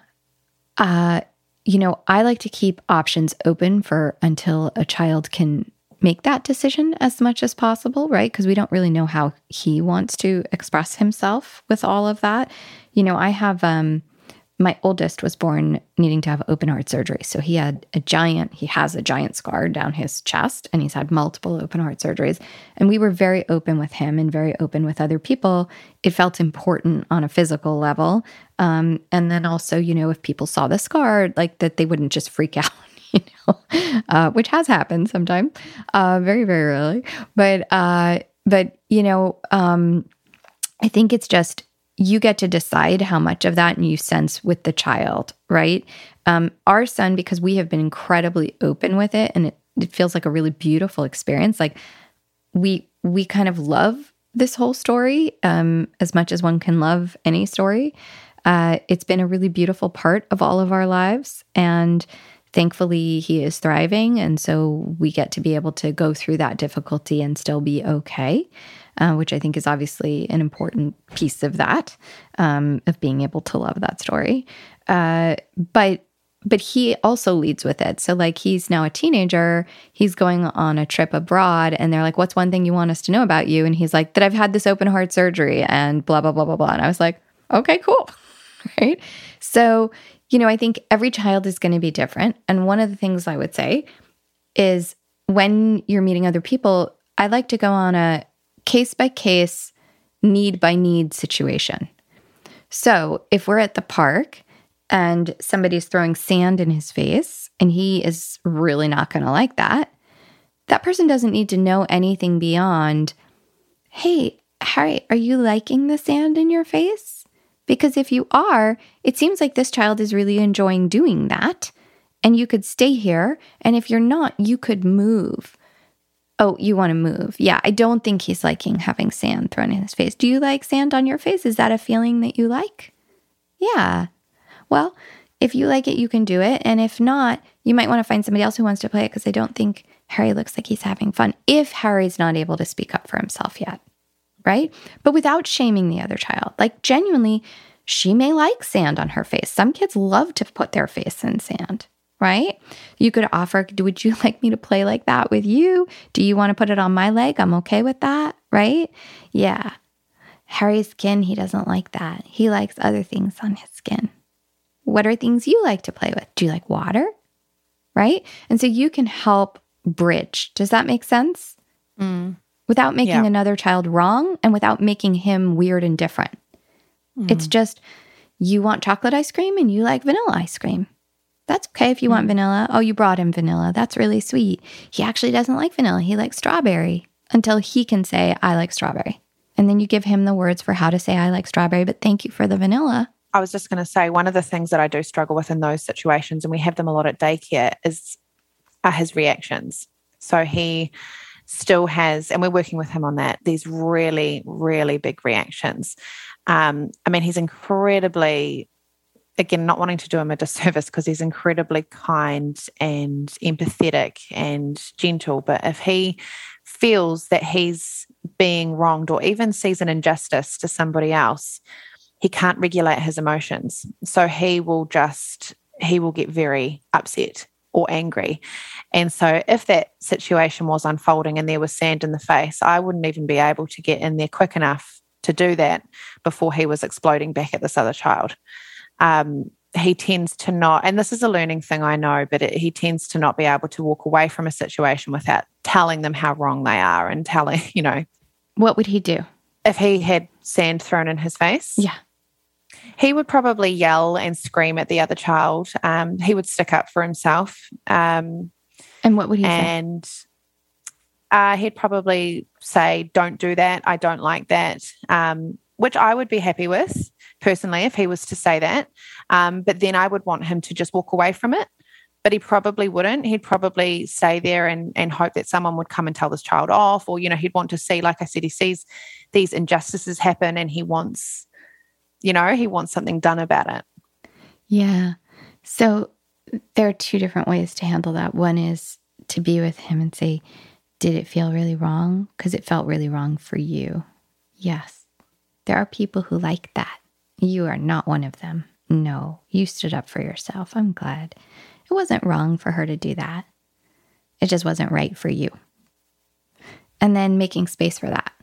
uh, you know, I like to keep options open for until a child can make that decision as much as possible, right? Because we don't really know how he wants to express himself with all of that. You know, I have um, my oldest was born needing to have open heart surgery. So he had a giant, he has a giant scar down his chest, and he's had multiple open heart surgeries. And we were very open with him and very open with other people. It felt important on a physical level. Um, and then also, you know, if people saw the scar, like that they wouldn't just freak out, you know, uh, which has happened sometimes, uh, very, very rarely. But, uh, but you know, um, I think it's just, you get to decide how much of that you sense with the child, right? Um, our son, because we have been incredibly open with it, and it, it feels like a really beautiful experience. Like we we kind of love this whole story um, as much as one can love any story. Uh, it's been a really beautiful part of all of our lives, and thankfully he is thriving, and so we get to be able to go through that difficulty and still be okay. Uh, which I think is obviously an important piece of that, um, of being able to love that story. Uh, but but he also leads with it. So like he's now a teenager, he's going on a trip abroad, and they're like, what's one thing you want us to know about you? And he's like, that I've had this open heart surgery and blah, blah, blah, blah, blah. And I was like, okay, cool. Right? So, you know, I think every child is going to be different. And one of the things I would say is when you're meeting other people, I like to go on a case by case, need by need situation. So if we're at the park and somebody's throwing sand in his face and he is really not going to like that, that person doesn't need to know anything beyond, hey, Harry, are you liking the sand in your face? Because if you are, it seems like this child is really enjoying doing that, and you could stay here. And if you're not, you could move. Oh, you want to move. Yeah, I don't think he's liking having sand thrown in his face. Do you like sand on your face? Is that a feeling that you like? Yeah. Well, if you like it, you can do it. And if not, you might want to find somebody else who wants to play it, because I don't think Harry looks like he's having fun, if Harry's not able to speak up for himself yet, right? But without shaming the other child. Like genuinely, she may like sand on her face. Some kids love to put their face in sand. Right? You could offer, would you like me to play like that with you? Do you want to put it on my leg? I'm okay with that, right? Yeah. Harry's skin, he doesn't like that. He likes other things on his skin. What are things you like to play with? Do you like water? Right? And so you can help bridge. Does that make sense? Mm. Without making Yeah. another child wrong and without making him weird and different. Mm. It's just, you want chocolate ice cream and you like vanilla ice cream. That's okay if you want vanilla. Oh, you brought him vanilla. That's really sweet. He actually doesn't like vanilla. He likes strawberry, until he can say, I like strawberry. And then you give him the words for how to say, I like strawberry, but thank you for the vanilla. I was just going to say, one of the things that I do struggle with in those situations, and we have them a lot at daycare, is are his reactions. So he still has, and we're working with him on that, these really, really big reactions. Um, I mean, he's incredibly, again, not wanting to do him a disservice, because he's incredibly kind and empathetic and gentle. But if he feels that he's being wronged or even sees an injustice to somebody else, he can't regulate his emotions. So he will just, he will get very upset or angry. And so if that situation was unfolding and there was sand in the face, I wouldn't even be able to get in there quick enough to do that before he was exploding back at this other child. Um, he tends to not, and this is a learning thing, I know, but it, he tends to not be able to walk away from a situation without telling them how wrong they are and telling, you know. What would he do? If he had sand thrown in his face? Yeah. He would probably yell and scream at the other child. Um, he would stick up for himself. Um, and what would he and, say? And uh, he'd probably say, don't do that. I don't like that. Um, which I would be happy with, personally, if he was to say that. Um, but then I would want him to just walk away from it. But he probably wouldn't. He'd probably stay there and, and hope that someone would come and tell this child off. Or, you know, he'd want to see, like I said, he sees these injustices happen and he wants, you know, he wants something done about it. Yeah. So there are two different ways to handle that. One is to be with him and say, did it feel really wrong? Because it felt really wrong for you. Yes. There are people who like that. You are not one of them. No, you stood up for yourself. I'm glad. It wasn't wrong for her to do that. It just wasn't right for you. And then making space for that.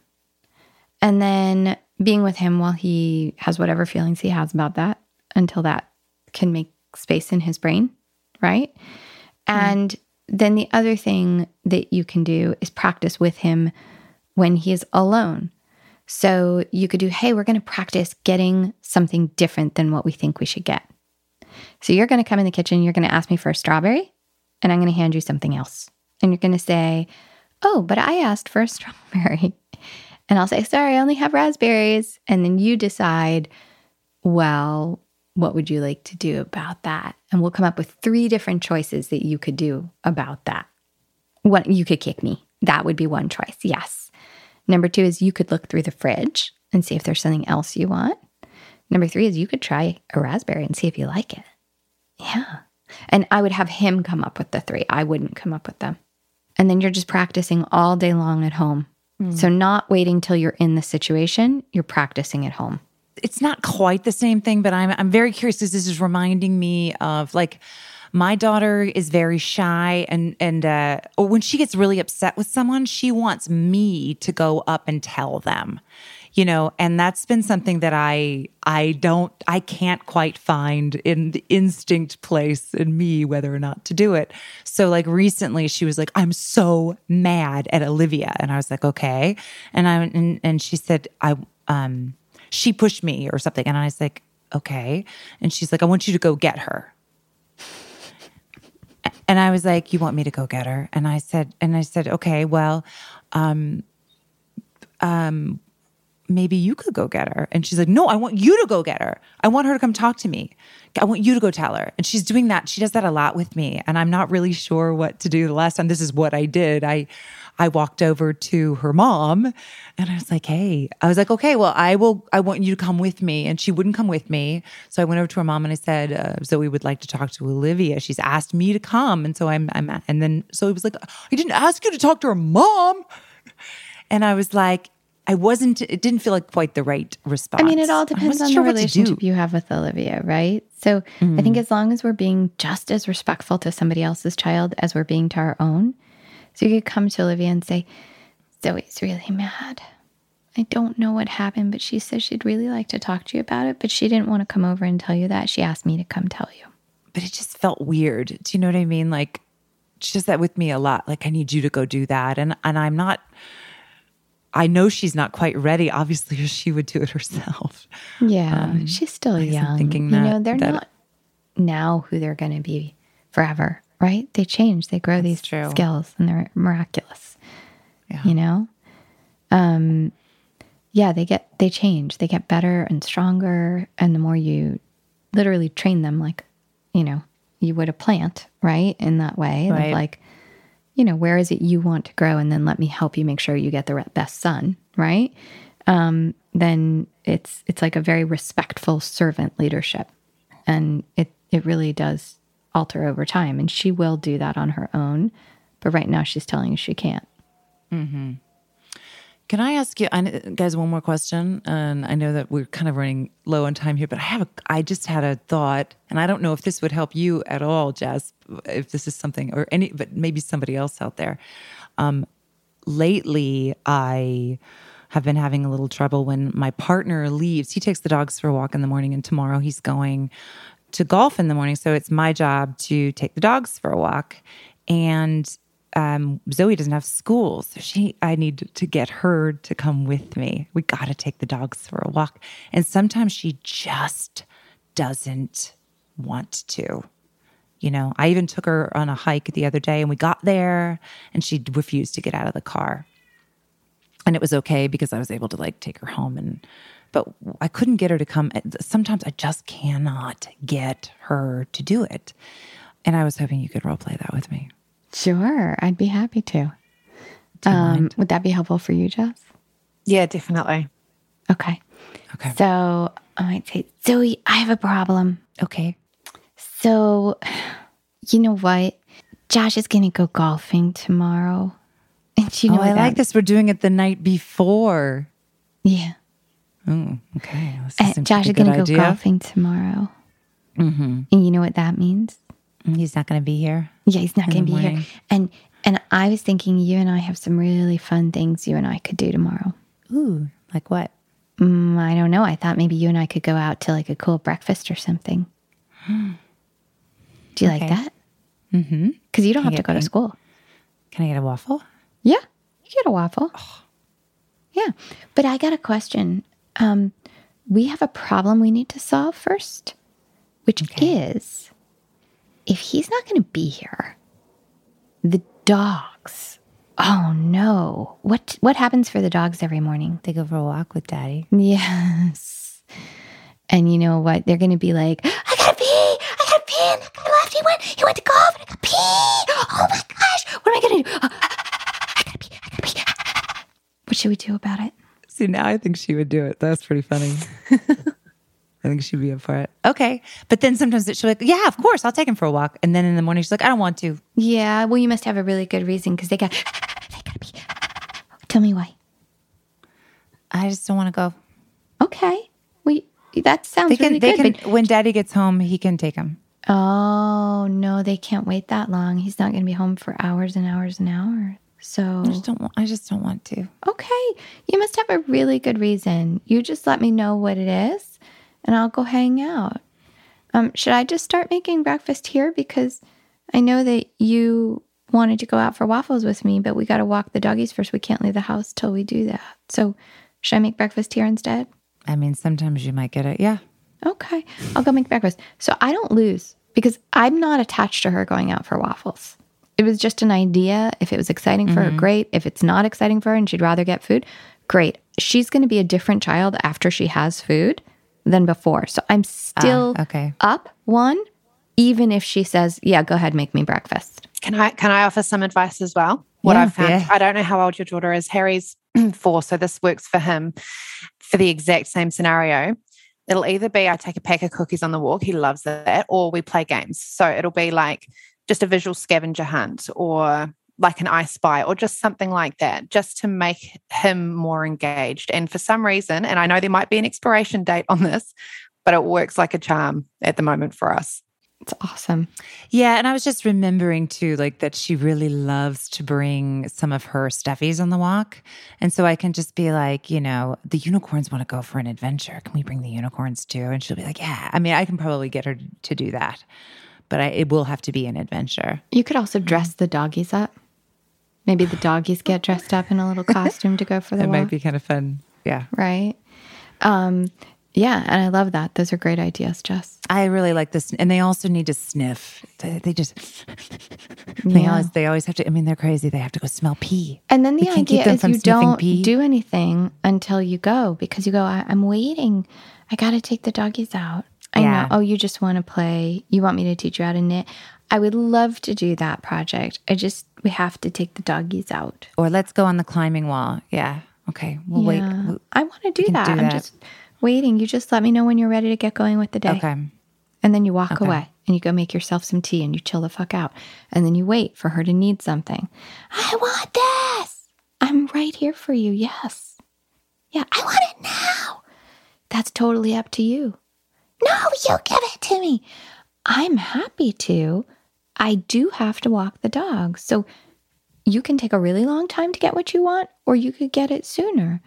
And then being with him while he has whatever feelings he has about that until that can make space in his brain, right? And then the other thing that you can do is practice with him when he is alone. So you could do, hey, we're going to practice getting something different than what we think we should get. So you're going to come in the kitchen, you're going to ask me for a strawberry, and I'm going to hand you something else. And you're going to say, oh, but I asked for a strawberry. And I'll say, sorry, I only have raspberries. And then you decide, well, what would you like to do about that? And we'll come up with three different choices that you could do about that. One, you could kick me. That would be one choice, yes. Number two is you could look through the fridge and see if there's something else you want. Number three is you could try a raspberry and see if you like it. Yeah. And I would have him come up with the three. I wouldn't come up with them. And then you're just practicing all day long at home. Mm. So not waiting till you're in the situation, you're practicing at home. It's not quite the same thing, but I'm I'm very curious because this is reminding me of like my daughter is very shy and and uh, when she gets really upset with someone, she wants me to go up and tell them, you know, and that's been something that I I don't I can't quite find in the instinct place in me whether or not to do it. So like recently, she was like, "I'm so mad at Olivia," and I was like, "Okay," and I and, and she said, "I um." She pushed me or something. And I was like, okay. And she's like, I want you to go get her. And I was like, you want me to go get her? And I said, and I said, okay, well, um, um, maybe you could go get her. And she's like, no, I want you to go get her. I want her to come talk to me. I want you to go tell her. And she's doing that. She does that a lot with me. And I'm not really sure what to do. The last time, this is what I did. I, I walked over to her mom and I was like, hey, I was like, okay, well, I will, I want you to come with me. And she wouldn't come with me. So I went over to her mom and I said, uh, Zoe would like to talk to Olivia. She's asked me to come. And so I'm, I'm, and then, so he was like, I didn't ask you to talk to her mom. And I was like, I wasn't, it didn't feel like quite the right response. I mean, it all depends on sure the relationship you have with Olivia, right? So mm. I think as long as we're being just as respectful to somebody else's child as we're being to our own. So you could come to Olivia and say, Zoe's really mad. I don't know what happened, but she says she'd really like to talk to you about it, but she didn't want to come over and tell you that. She asked me to come tell you. But it just felt weird. Do you know what I mean? Like, she does that with me a lot. Like, I need you to go do that. And and I'm not, I know she's not quite ready, obviously, or she would do it herself. Yeah, um, she's still I young. Thinking you that, know, they're that, not now who they're going to be forever, right? They change, they grow these true. skills, and they're miraculous. Yeah. You know? Um, yeah, they get, they change. They get better and stronger. And the more you literally train them, like, you know, you would a plant, right? In that way, right. Of like, you know, where is it you want to grow? And then let me help you make sure you get the best sun, right? Um, then it's, it's like a very respectful servant leadership. And it, it really does alter over time. And she will do that on her own. But right now she's telling you she can't. Mm-hmm. Can I ask you, guys, one more question? And I know that we're kind of running low on time here, but I have a, I just had a thought, and I don't know if this would help you at all, Jess, if this is something, or any, but maybe somebody else out there. Um, lately, I have been having a little trouble when my partner leaves. He takes the dogs for a walk in the morning, and tomorrow he's going to golf in the morning. So it's my job to take the dogs for a walk. And Um, Zoe doesn't have school, so she, I need to get her to come with me. We got to take the dogs for a walk. And sometimes she just doesn't want to. You know, I even took her on a hike the other day and we got there and she refused to get out of the car. And it was okay because I was able to like take her home and, but I couldn't get her to come. Sometimes I just cannot get her to do it. And I was hoping you could role play that with me. Sure, I'd be happy to. Um, would that be helpful for you, Jess? Yeah, definitely. Okay. Okay. So I might say, Zoe, I have a problem. Okay. So, you know what? Josh is going to go golfing tomorrow. And you know oh, I what like that, this. We're doing it the night before. Yeah. Oh, okay. And Josh is going to go idea. golfing tomorrow. Mm-hmm. And you know what that means? He's not going to be here. Yeah, he's not in going to the be morning. here. And and I was thinking you and I have some really fun things you and I could do tomorrow. Ooh, like what? Mm, I don't know. I thought maybe you and I could go out to like a cool breakfast or something. Do you Okay. like that? Mm-hmm. Because you don't Can I have to get go to pink? school. Can I get a waffle? Yeah, you get a waffle. Yeah, but I got a question. Um, we have a problem we need to solve first, which is if he's not going to be here, the dogs. Oh no! What what happens for the dogs every morning? They go for a walk with Daddy. Yes. And you know what? They're going to be like, I gotta pee. I gotta pee. And the guy left. He went. He went to golf, and I gotta pee. Oh my gosh! What am I going to do? Oh, I gotta pee. I gotta pee. What should we do about it? See, now I think she would do it. That's pretty funny. I think she'd be up for it. Okay. But then sometimes she'll be like, yeah, of course, I'll take him for a walk. And then in the morning, she's like, I don't want to. Yeah. Well, you must have a really good reason because they got. They gotta pee. Tell me why. I just don't want to go. Okay. We. That sounds They can, really they good. can, when Daddy gets home, he can take him. But, oh no, they can't wait that long. He's not going to be home for hours and hours and hours. So I just don't want, I just don't want to. okay, you must have a really good reason. You just let me know what it is, and I'll go hang out. Um, should I just start making breakfast here because I know that you wanted to go out for waffles with me, but we got to walk the doggies first. We can't leave the house till we do that. So, should I make breakfast here instead? I mean, sometimes you might get it. Yeah. Okay, I'll go make breakfast. So I don't lose because I'm not attached to her going out for waffles. It was just an idea. If it was exciting for her, great. If it's not exciting for her and she'd rather get food, great. She's going to be a different child after she has food than before. So I'm still Ah, okay. up one, even if she says, yeah, go ahead, make me breakfast. Can I can I offer some advice as well? What Yeah, I've found, yeah. I don't know how old your daughter is. Harry's four, so this works for him for the exact same scenario. It'll either be I take a pack of cookies on the walk, he loves that, or we play games. So it'll be like just a visual scavenger hunt or like an I Spy or just something like that, just to make him more engaged. And for some reason, and I know there might be an expiration date on this, but it works like a charm at the moment for us. It's awesome. Yeah, and I was just remembering too, like that she really loves to bring some of her stuffies on the walk. And so I can just be like, you know, the unicorns want to go for an adventure. Can we bring the unicorns too? And she'll be like, yeah. I mean, I can probably get her to do that, but I, it will have to be an adventure. You could also dress the doggies up. Maybe the doggies get dressed up in a little costume to go for the It walk. might be kind of fun. Yeah. Right? Um, yeah, and I love that. Those are great ideas, Jess. I really like this. And they also need to sniff. They, they just, they Yeah. always, they always have to, I mean, they're crazy. They have to go smell pee. And then We the can't keep idea them is from you sniffing don't pee. do anything until you go because you go, I- I'm waiting. I got to take the doggies out. I Yeah. know. Oh, you just want to play. You want me to teach you how to knit. I would love to do that project. I just, we have to take the doggies out. Or let's go on the climbing wall. Yeah. Okay. We'll wait. Yeah. We'll- I want to do can that. do I'm that. just waiting. You just let me know when you're ready to get going with the day. Okay. And then you walk Okay. away and you go make yourself some tea and you chill the fuck out. And then you wait for her to need something. I want this. I'm right here for you. Yes. Yeah, I want it now. That's totally up to you. No, you give it to me. I'm happy to. I do have to walk the dog. So you can take a really long time to get what you want, or you could get it sooner.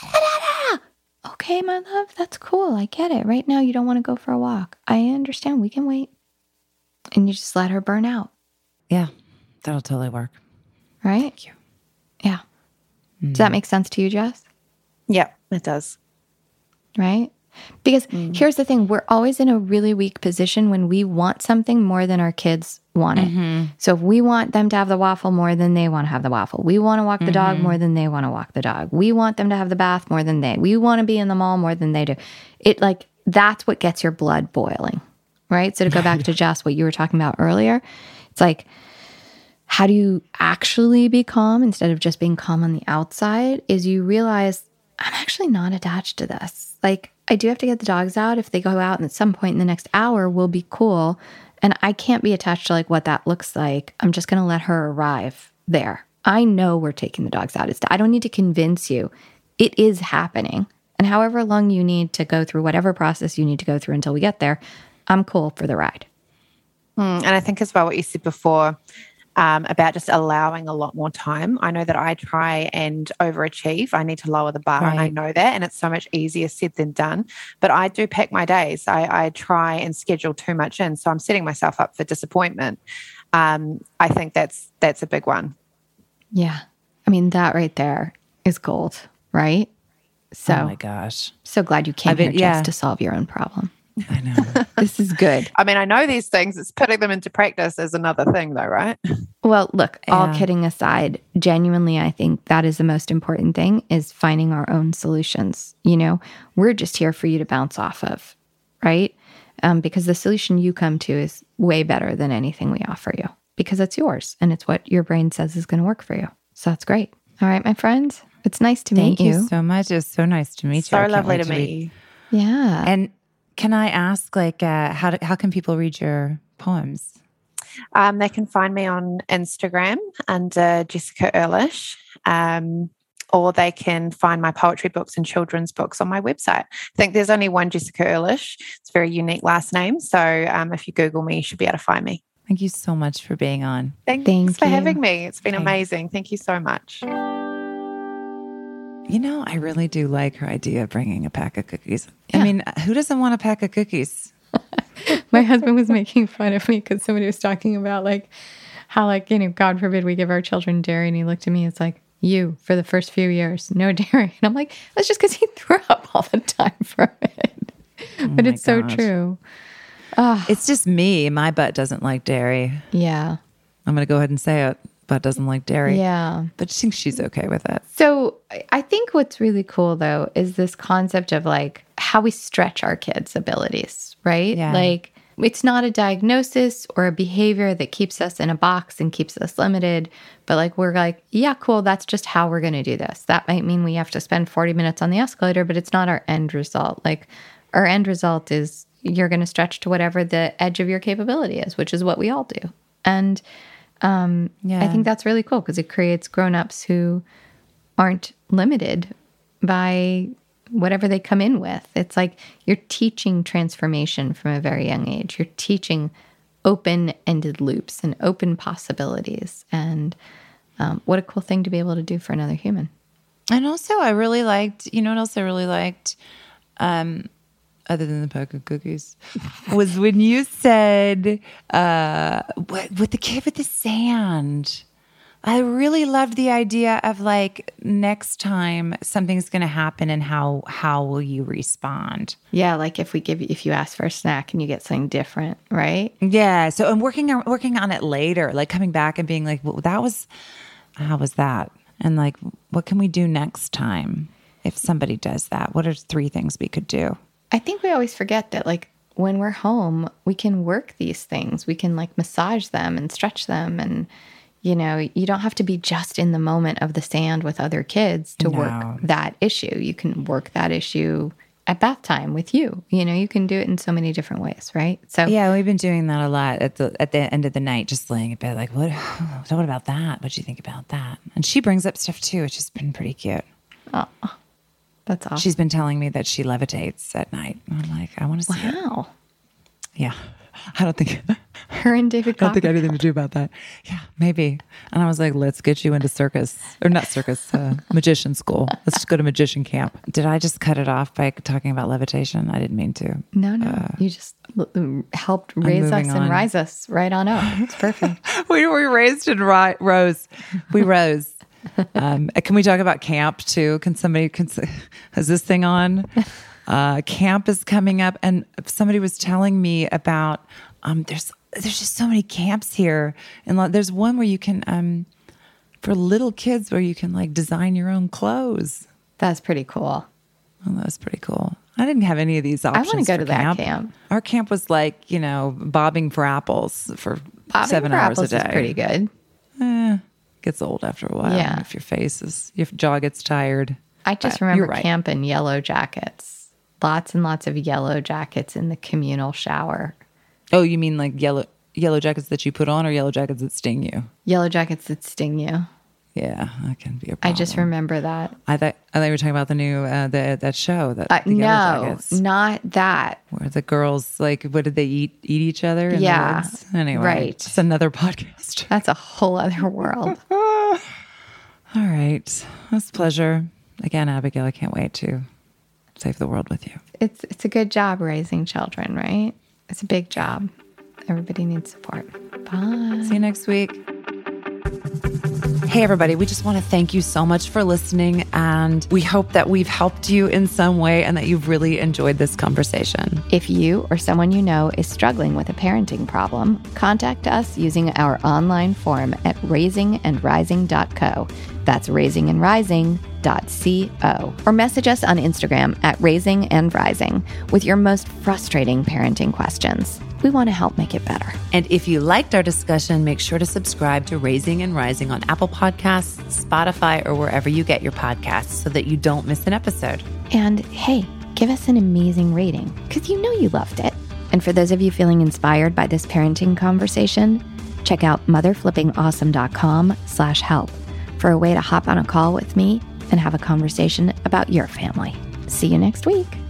Okay, my love, that's cool. I get it. Right now, you don't want to go for a walk. I understand. We can wait. And you just let her burn out, Yeah. That'll totally work. right? Thank you. Yeah. Does that make sense to you, Jess? Yep, it does. Right? Because here's the thing, we're always in a really weak position when we want something more than our kids want it. So if we want them to have the waffle more than they want to have the waffle, we want to walk the dog more than they want to walk the dog. We want them to have the bath more than they. We want to be in the mall more than they do. It like that's what gets your blood boiling, right? So to go back to Jess, what you were talking about earlier, it's like, how do you actually be calm instead of just being calm on the outside? Is you realize I'm actually not attached to this. Like, I do have to get the dogs out. If they go out and at some point in the next hour, we'll be cool. And I can't be attached to like what that looks like. I'm just going to let her arrive there. I know we're taking the dogs out. It's, I don't need to convince you. It is happening. And however long you need to go through whatever process you need to go through until we get there, I'm cool for the ride. Mm, and I think as well what you said before, um, about just allowing a lot more time. I know that I try and overachieve. I need to lower the bar, Right. and I know that, and it's so much easier said than done. But I do pack my days. I, I try and schedule too much in, so I'm setting myself up for disappointment. Um, I think that's that's a big one. Yeah. I mean, that right there is gold, right? So, Oh my gosh. so glad you came I bet- here yeah. just to solve your own problem. I know. This is good. I mean, I know these things. It's putting them into practice is another thing, though, right? Well, look, all Yeah. kidding aside, genuinely, I think that is the most important thing is finding our own solutions. You know, we're just here for you to bounce off of, right? Um, because the solution you come to is way better than anything we offer you because it's yours and it's what your brain says is going to work for you. So that's great. All right, my friends, it's nice to Thank meet you you. so much. It was so nice to meet you. So I can't lovely wait to meet read- you. Yeah. And can I ask, like, uh, how do, how can people read your poems? Um, they can find me on Instagram under Jessica Ehrlich, um, or they can find my poetry books and children's books on my website. I think there's only one Jessica Ehrlich. It's a very unique last name. So um, if you Google me, you should be able to find me. Thank you so much for being on. Thanks Thank for you. having me. It's been Okay. amazing. Thank you so much. You know, I really do like her idea of bringing a pack of cookies. Yeah. I mean, who doesn't want a pack of cookies? My husband was making fun of me because somebody was talking about like how like, you know, God forbid we give our children dairy. And he looked at me, it's like, you for the first few years, no dairy. And I'm like, that's just because he threw up all the time from it. But my it's so gosh. true. It's just me. My butt doesn't like dairy. Yeah. I'm going to go ahead and say it. Butt doesn't like dairy. Yeah. But she thinks she's okay with it. So I- I think what's really cool though is this concept of like how we stretch our kids' abilities, right? Yeah. Like it's not a diagnosis or a behavior that keeps us in a box and keeps us limited, but like we're like, yeah, cool, that's just how we're going to do this. That might mean we have to spend forty minutes on the escalator, but it's not our end result. Like our end result is you're going to stretch to whatever the edge of your capability is, which is what we all do. And um, Yeah. I think that's really cool because it creates grown-ups who aren't limited by whatever they come in with. It's like you're teaching transformation from a very young age. You're teaching open-ended loops and open possibilities. And um, what a cool thing to be able to do for another human. And also, I really liked, you know what else I really liked? Um, other than the pack of cookies, was when you said, uh, what, with the kid with the sand. I really loved the idea of like next time something's going to happen and how how will you respond? Yeah, like if we give you, if you ask for a snack and you get something different, right? Yeah. So I'm working on working on it later, like coming back and being like, well, that was how was that? And like, what can we do next time if somebody does that? What are three things we could do? I think we always forget that like when we're home, we can work these things. We can like massage them and stretch them. And, you know, you don't have to be just in the moment of the sand with other kids to No. work that issue. You can work that issue at bath time with you. You know, you can do it in so many different ways, right? So Yeah, we've been doing that a lot at the at the end of the night, just laying in bed, like, what? So what about that? What do you think about that? And she brings up stuff too, which has been pretty cute. that's awesome. She's been telling me that she levitates at night. And I'm like, I want to see it. Wow. Yeah, I don't think Her and David I don't think I have Copperfield. anything to do about that. Yeah, maybe. And I was like, let's get you into circus or not circus, uh, magician school. Let's just go to magician camp. Did I just cut it off by talking about levitation? I didn't mean to. No, no. you just l- helped raise us moving and on. rise us right on up. It's perfect. we were raised and ri- rose. We rose. Um, can we talk about camp too? Can somebody, can, is this thing on? Uh, camp is coming up, and somebody was telling me about, um, there's, there's just so many camps here. And lo- there's one where you can, um, for little kids where you can like design your own clothes. That's pretty cool. Oh, that was pretty cool. I didn't have any of these wanna options. go for to that camp. camp. Our camp was like, you know, bobbing for apples for Bobbing seven for hours apples a day. is pretty good. Eh, gets old after a while. Yeah. If your face is, if your jaw gets tired. I just But remember you're right. camp in yellow jackets. Lots and lots of yellow jackets in the communal shower. Oh, you mean like yellow yellow jackets that you put on, or yellow jackets that sting you? Yellow jackets that sting you. Yeah, that can be a problem. I just remember that. I thought I thought you were talking about the new uh, the that show that Uh, the Yellow no, Jackets, not that. where the girls like what did they eat eat each other? In Yeah, the woods? Anyway, right. It's another podcast. That's a whole other world. All right, it's a pleasure again, Abigail. I can't wait to save the world with you. It's it's a good job raising children, right? It's a big job. Everybody needs support. Bye. See you next week. Hey, everybody, we just want to thank you so much for listening. And we hope that we've helped you in some way and that you've really enjoyed this conversation. If you or someone you know is struggling with a parenting problem, contact us using our online form at raising and rising dot co. That's raising and rising dot co. Or message us on Instagram at raising and rising with your most frustrating parenting questions. We want to help make it better. And if you liked our discussion, make sure to subscribe to Raising and Rising on Apple Podcasts, Spotify, or wherever you get your podcasts so that you don't miss an episode. And hey, give us an amazing rating because you know you loved it. And for those of you feeling inspired by this parenting conversation, check out motherflippingawesome.com slash help for a way to hop on a call with me and have a conversation about your family. See you next week.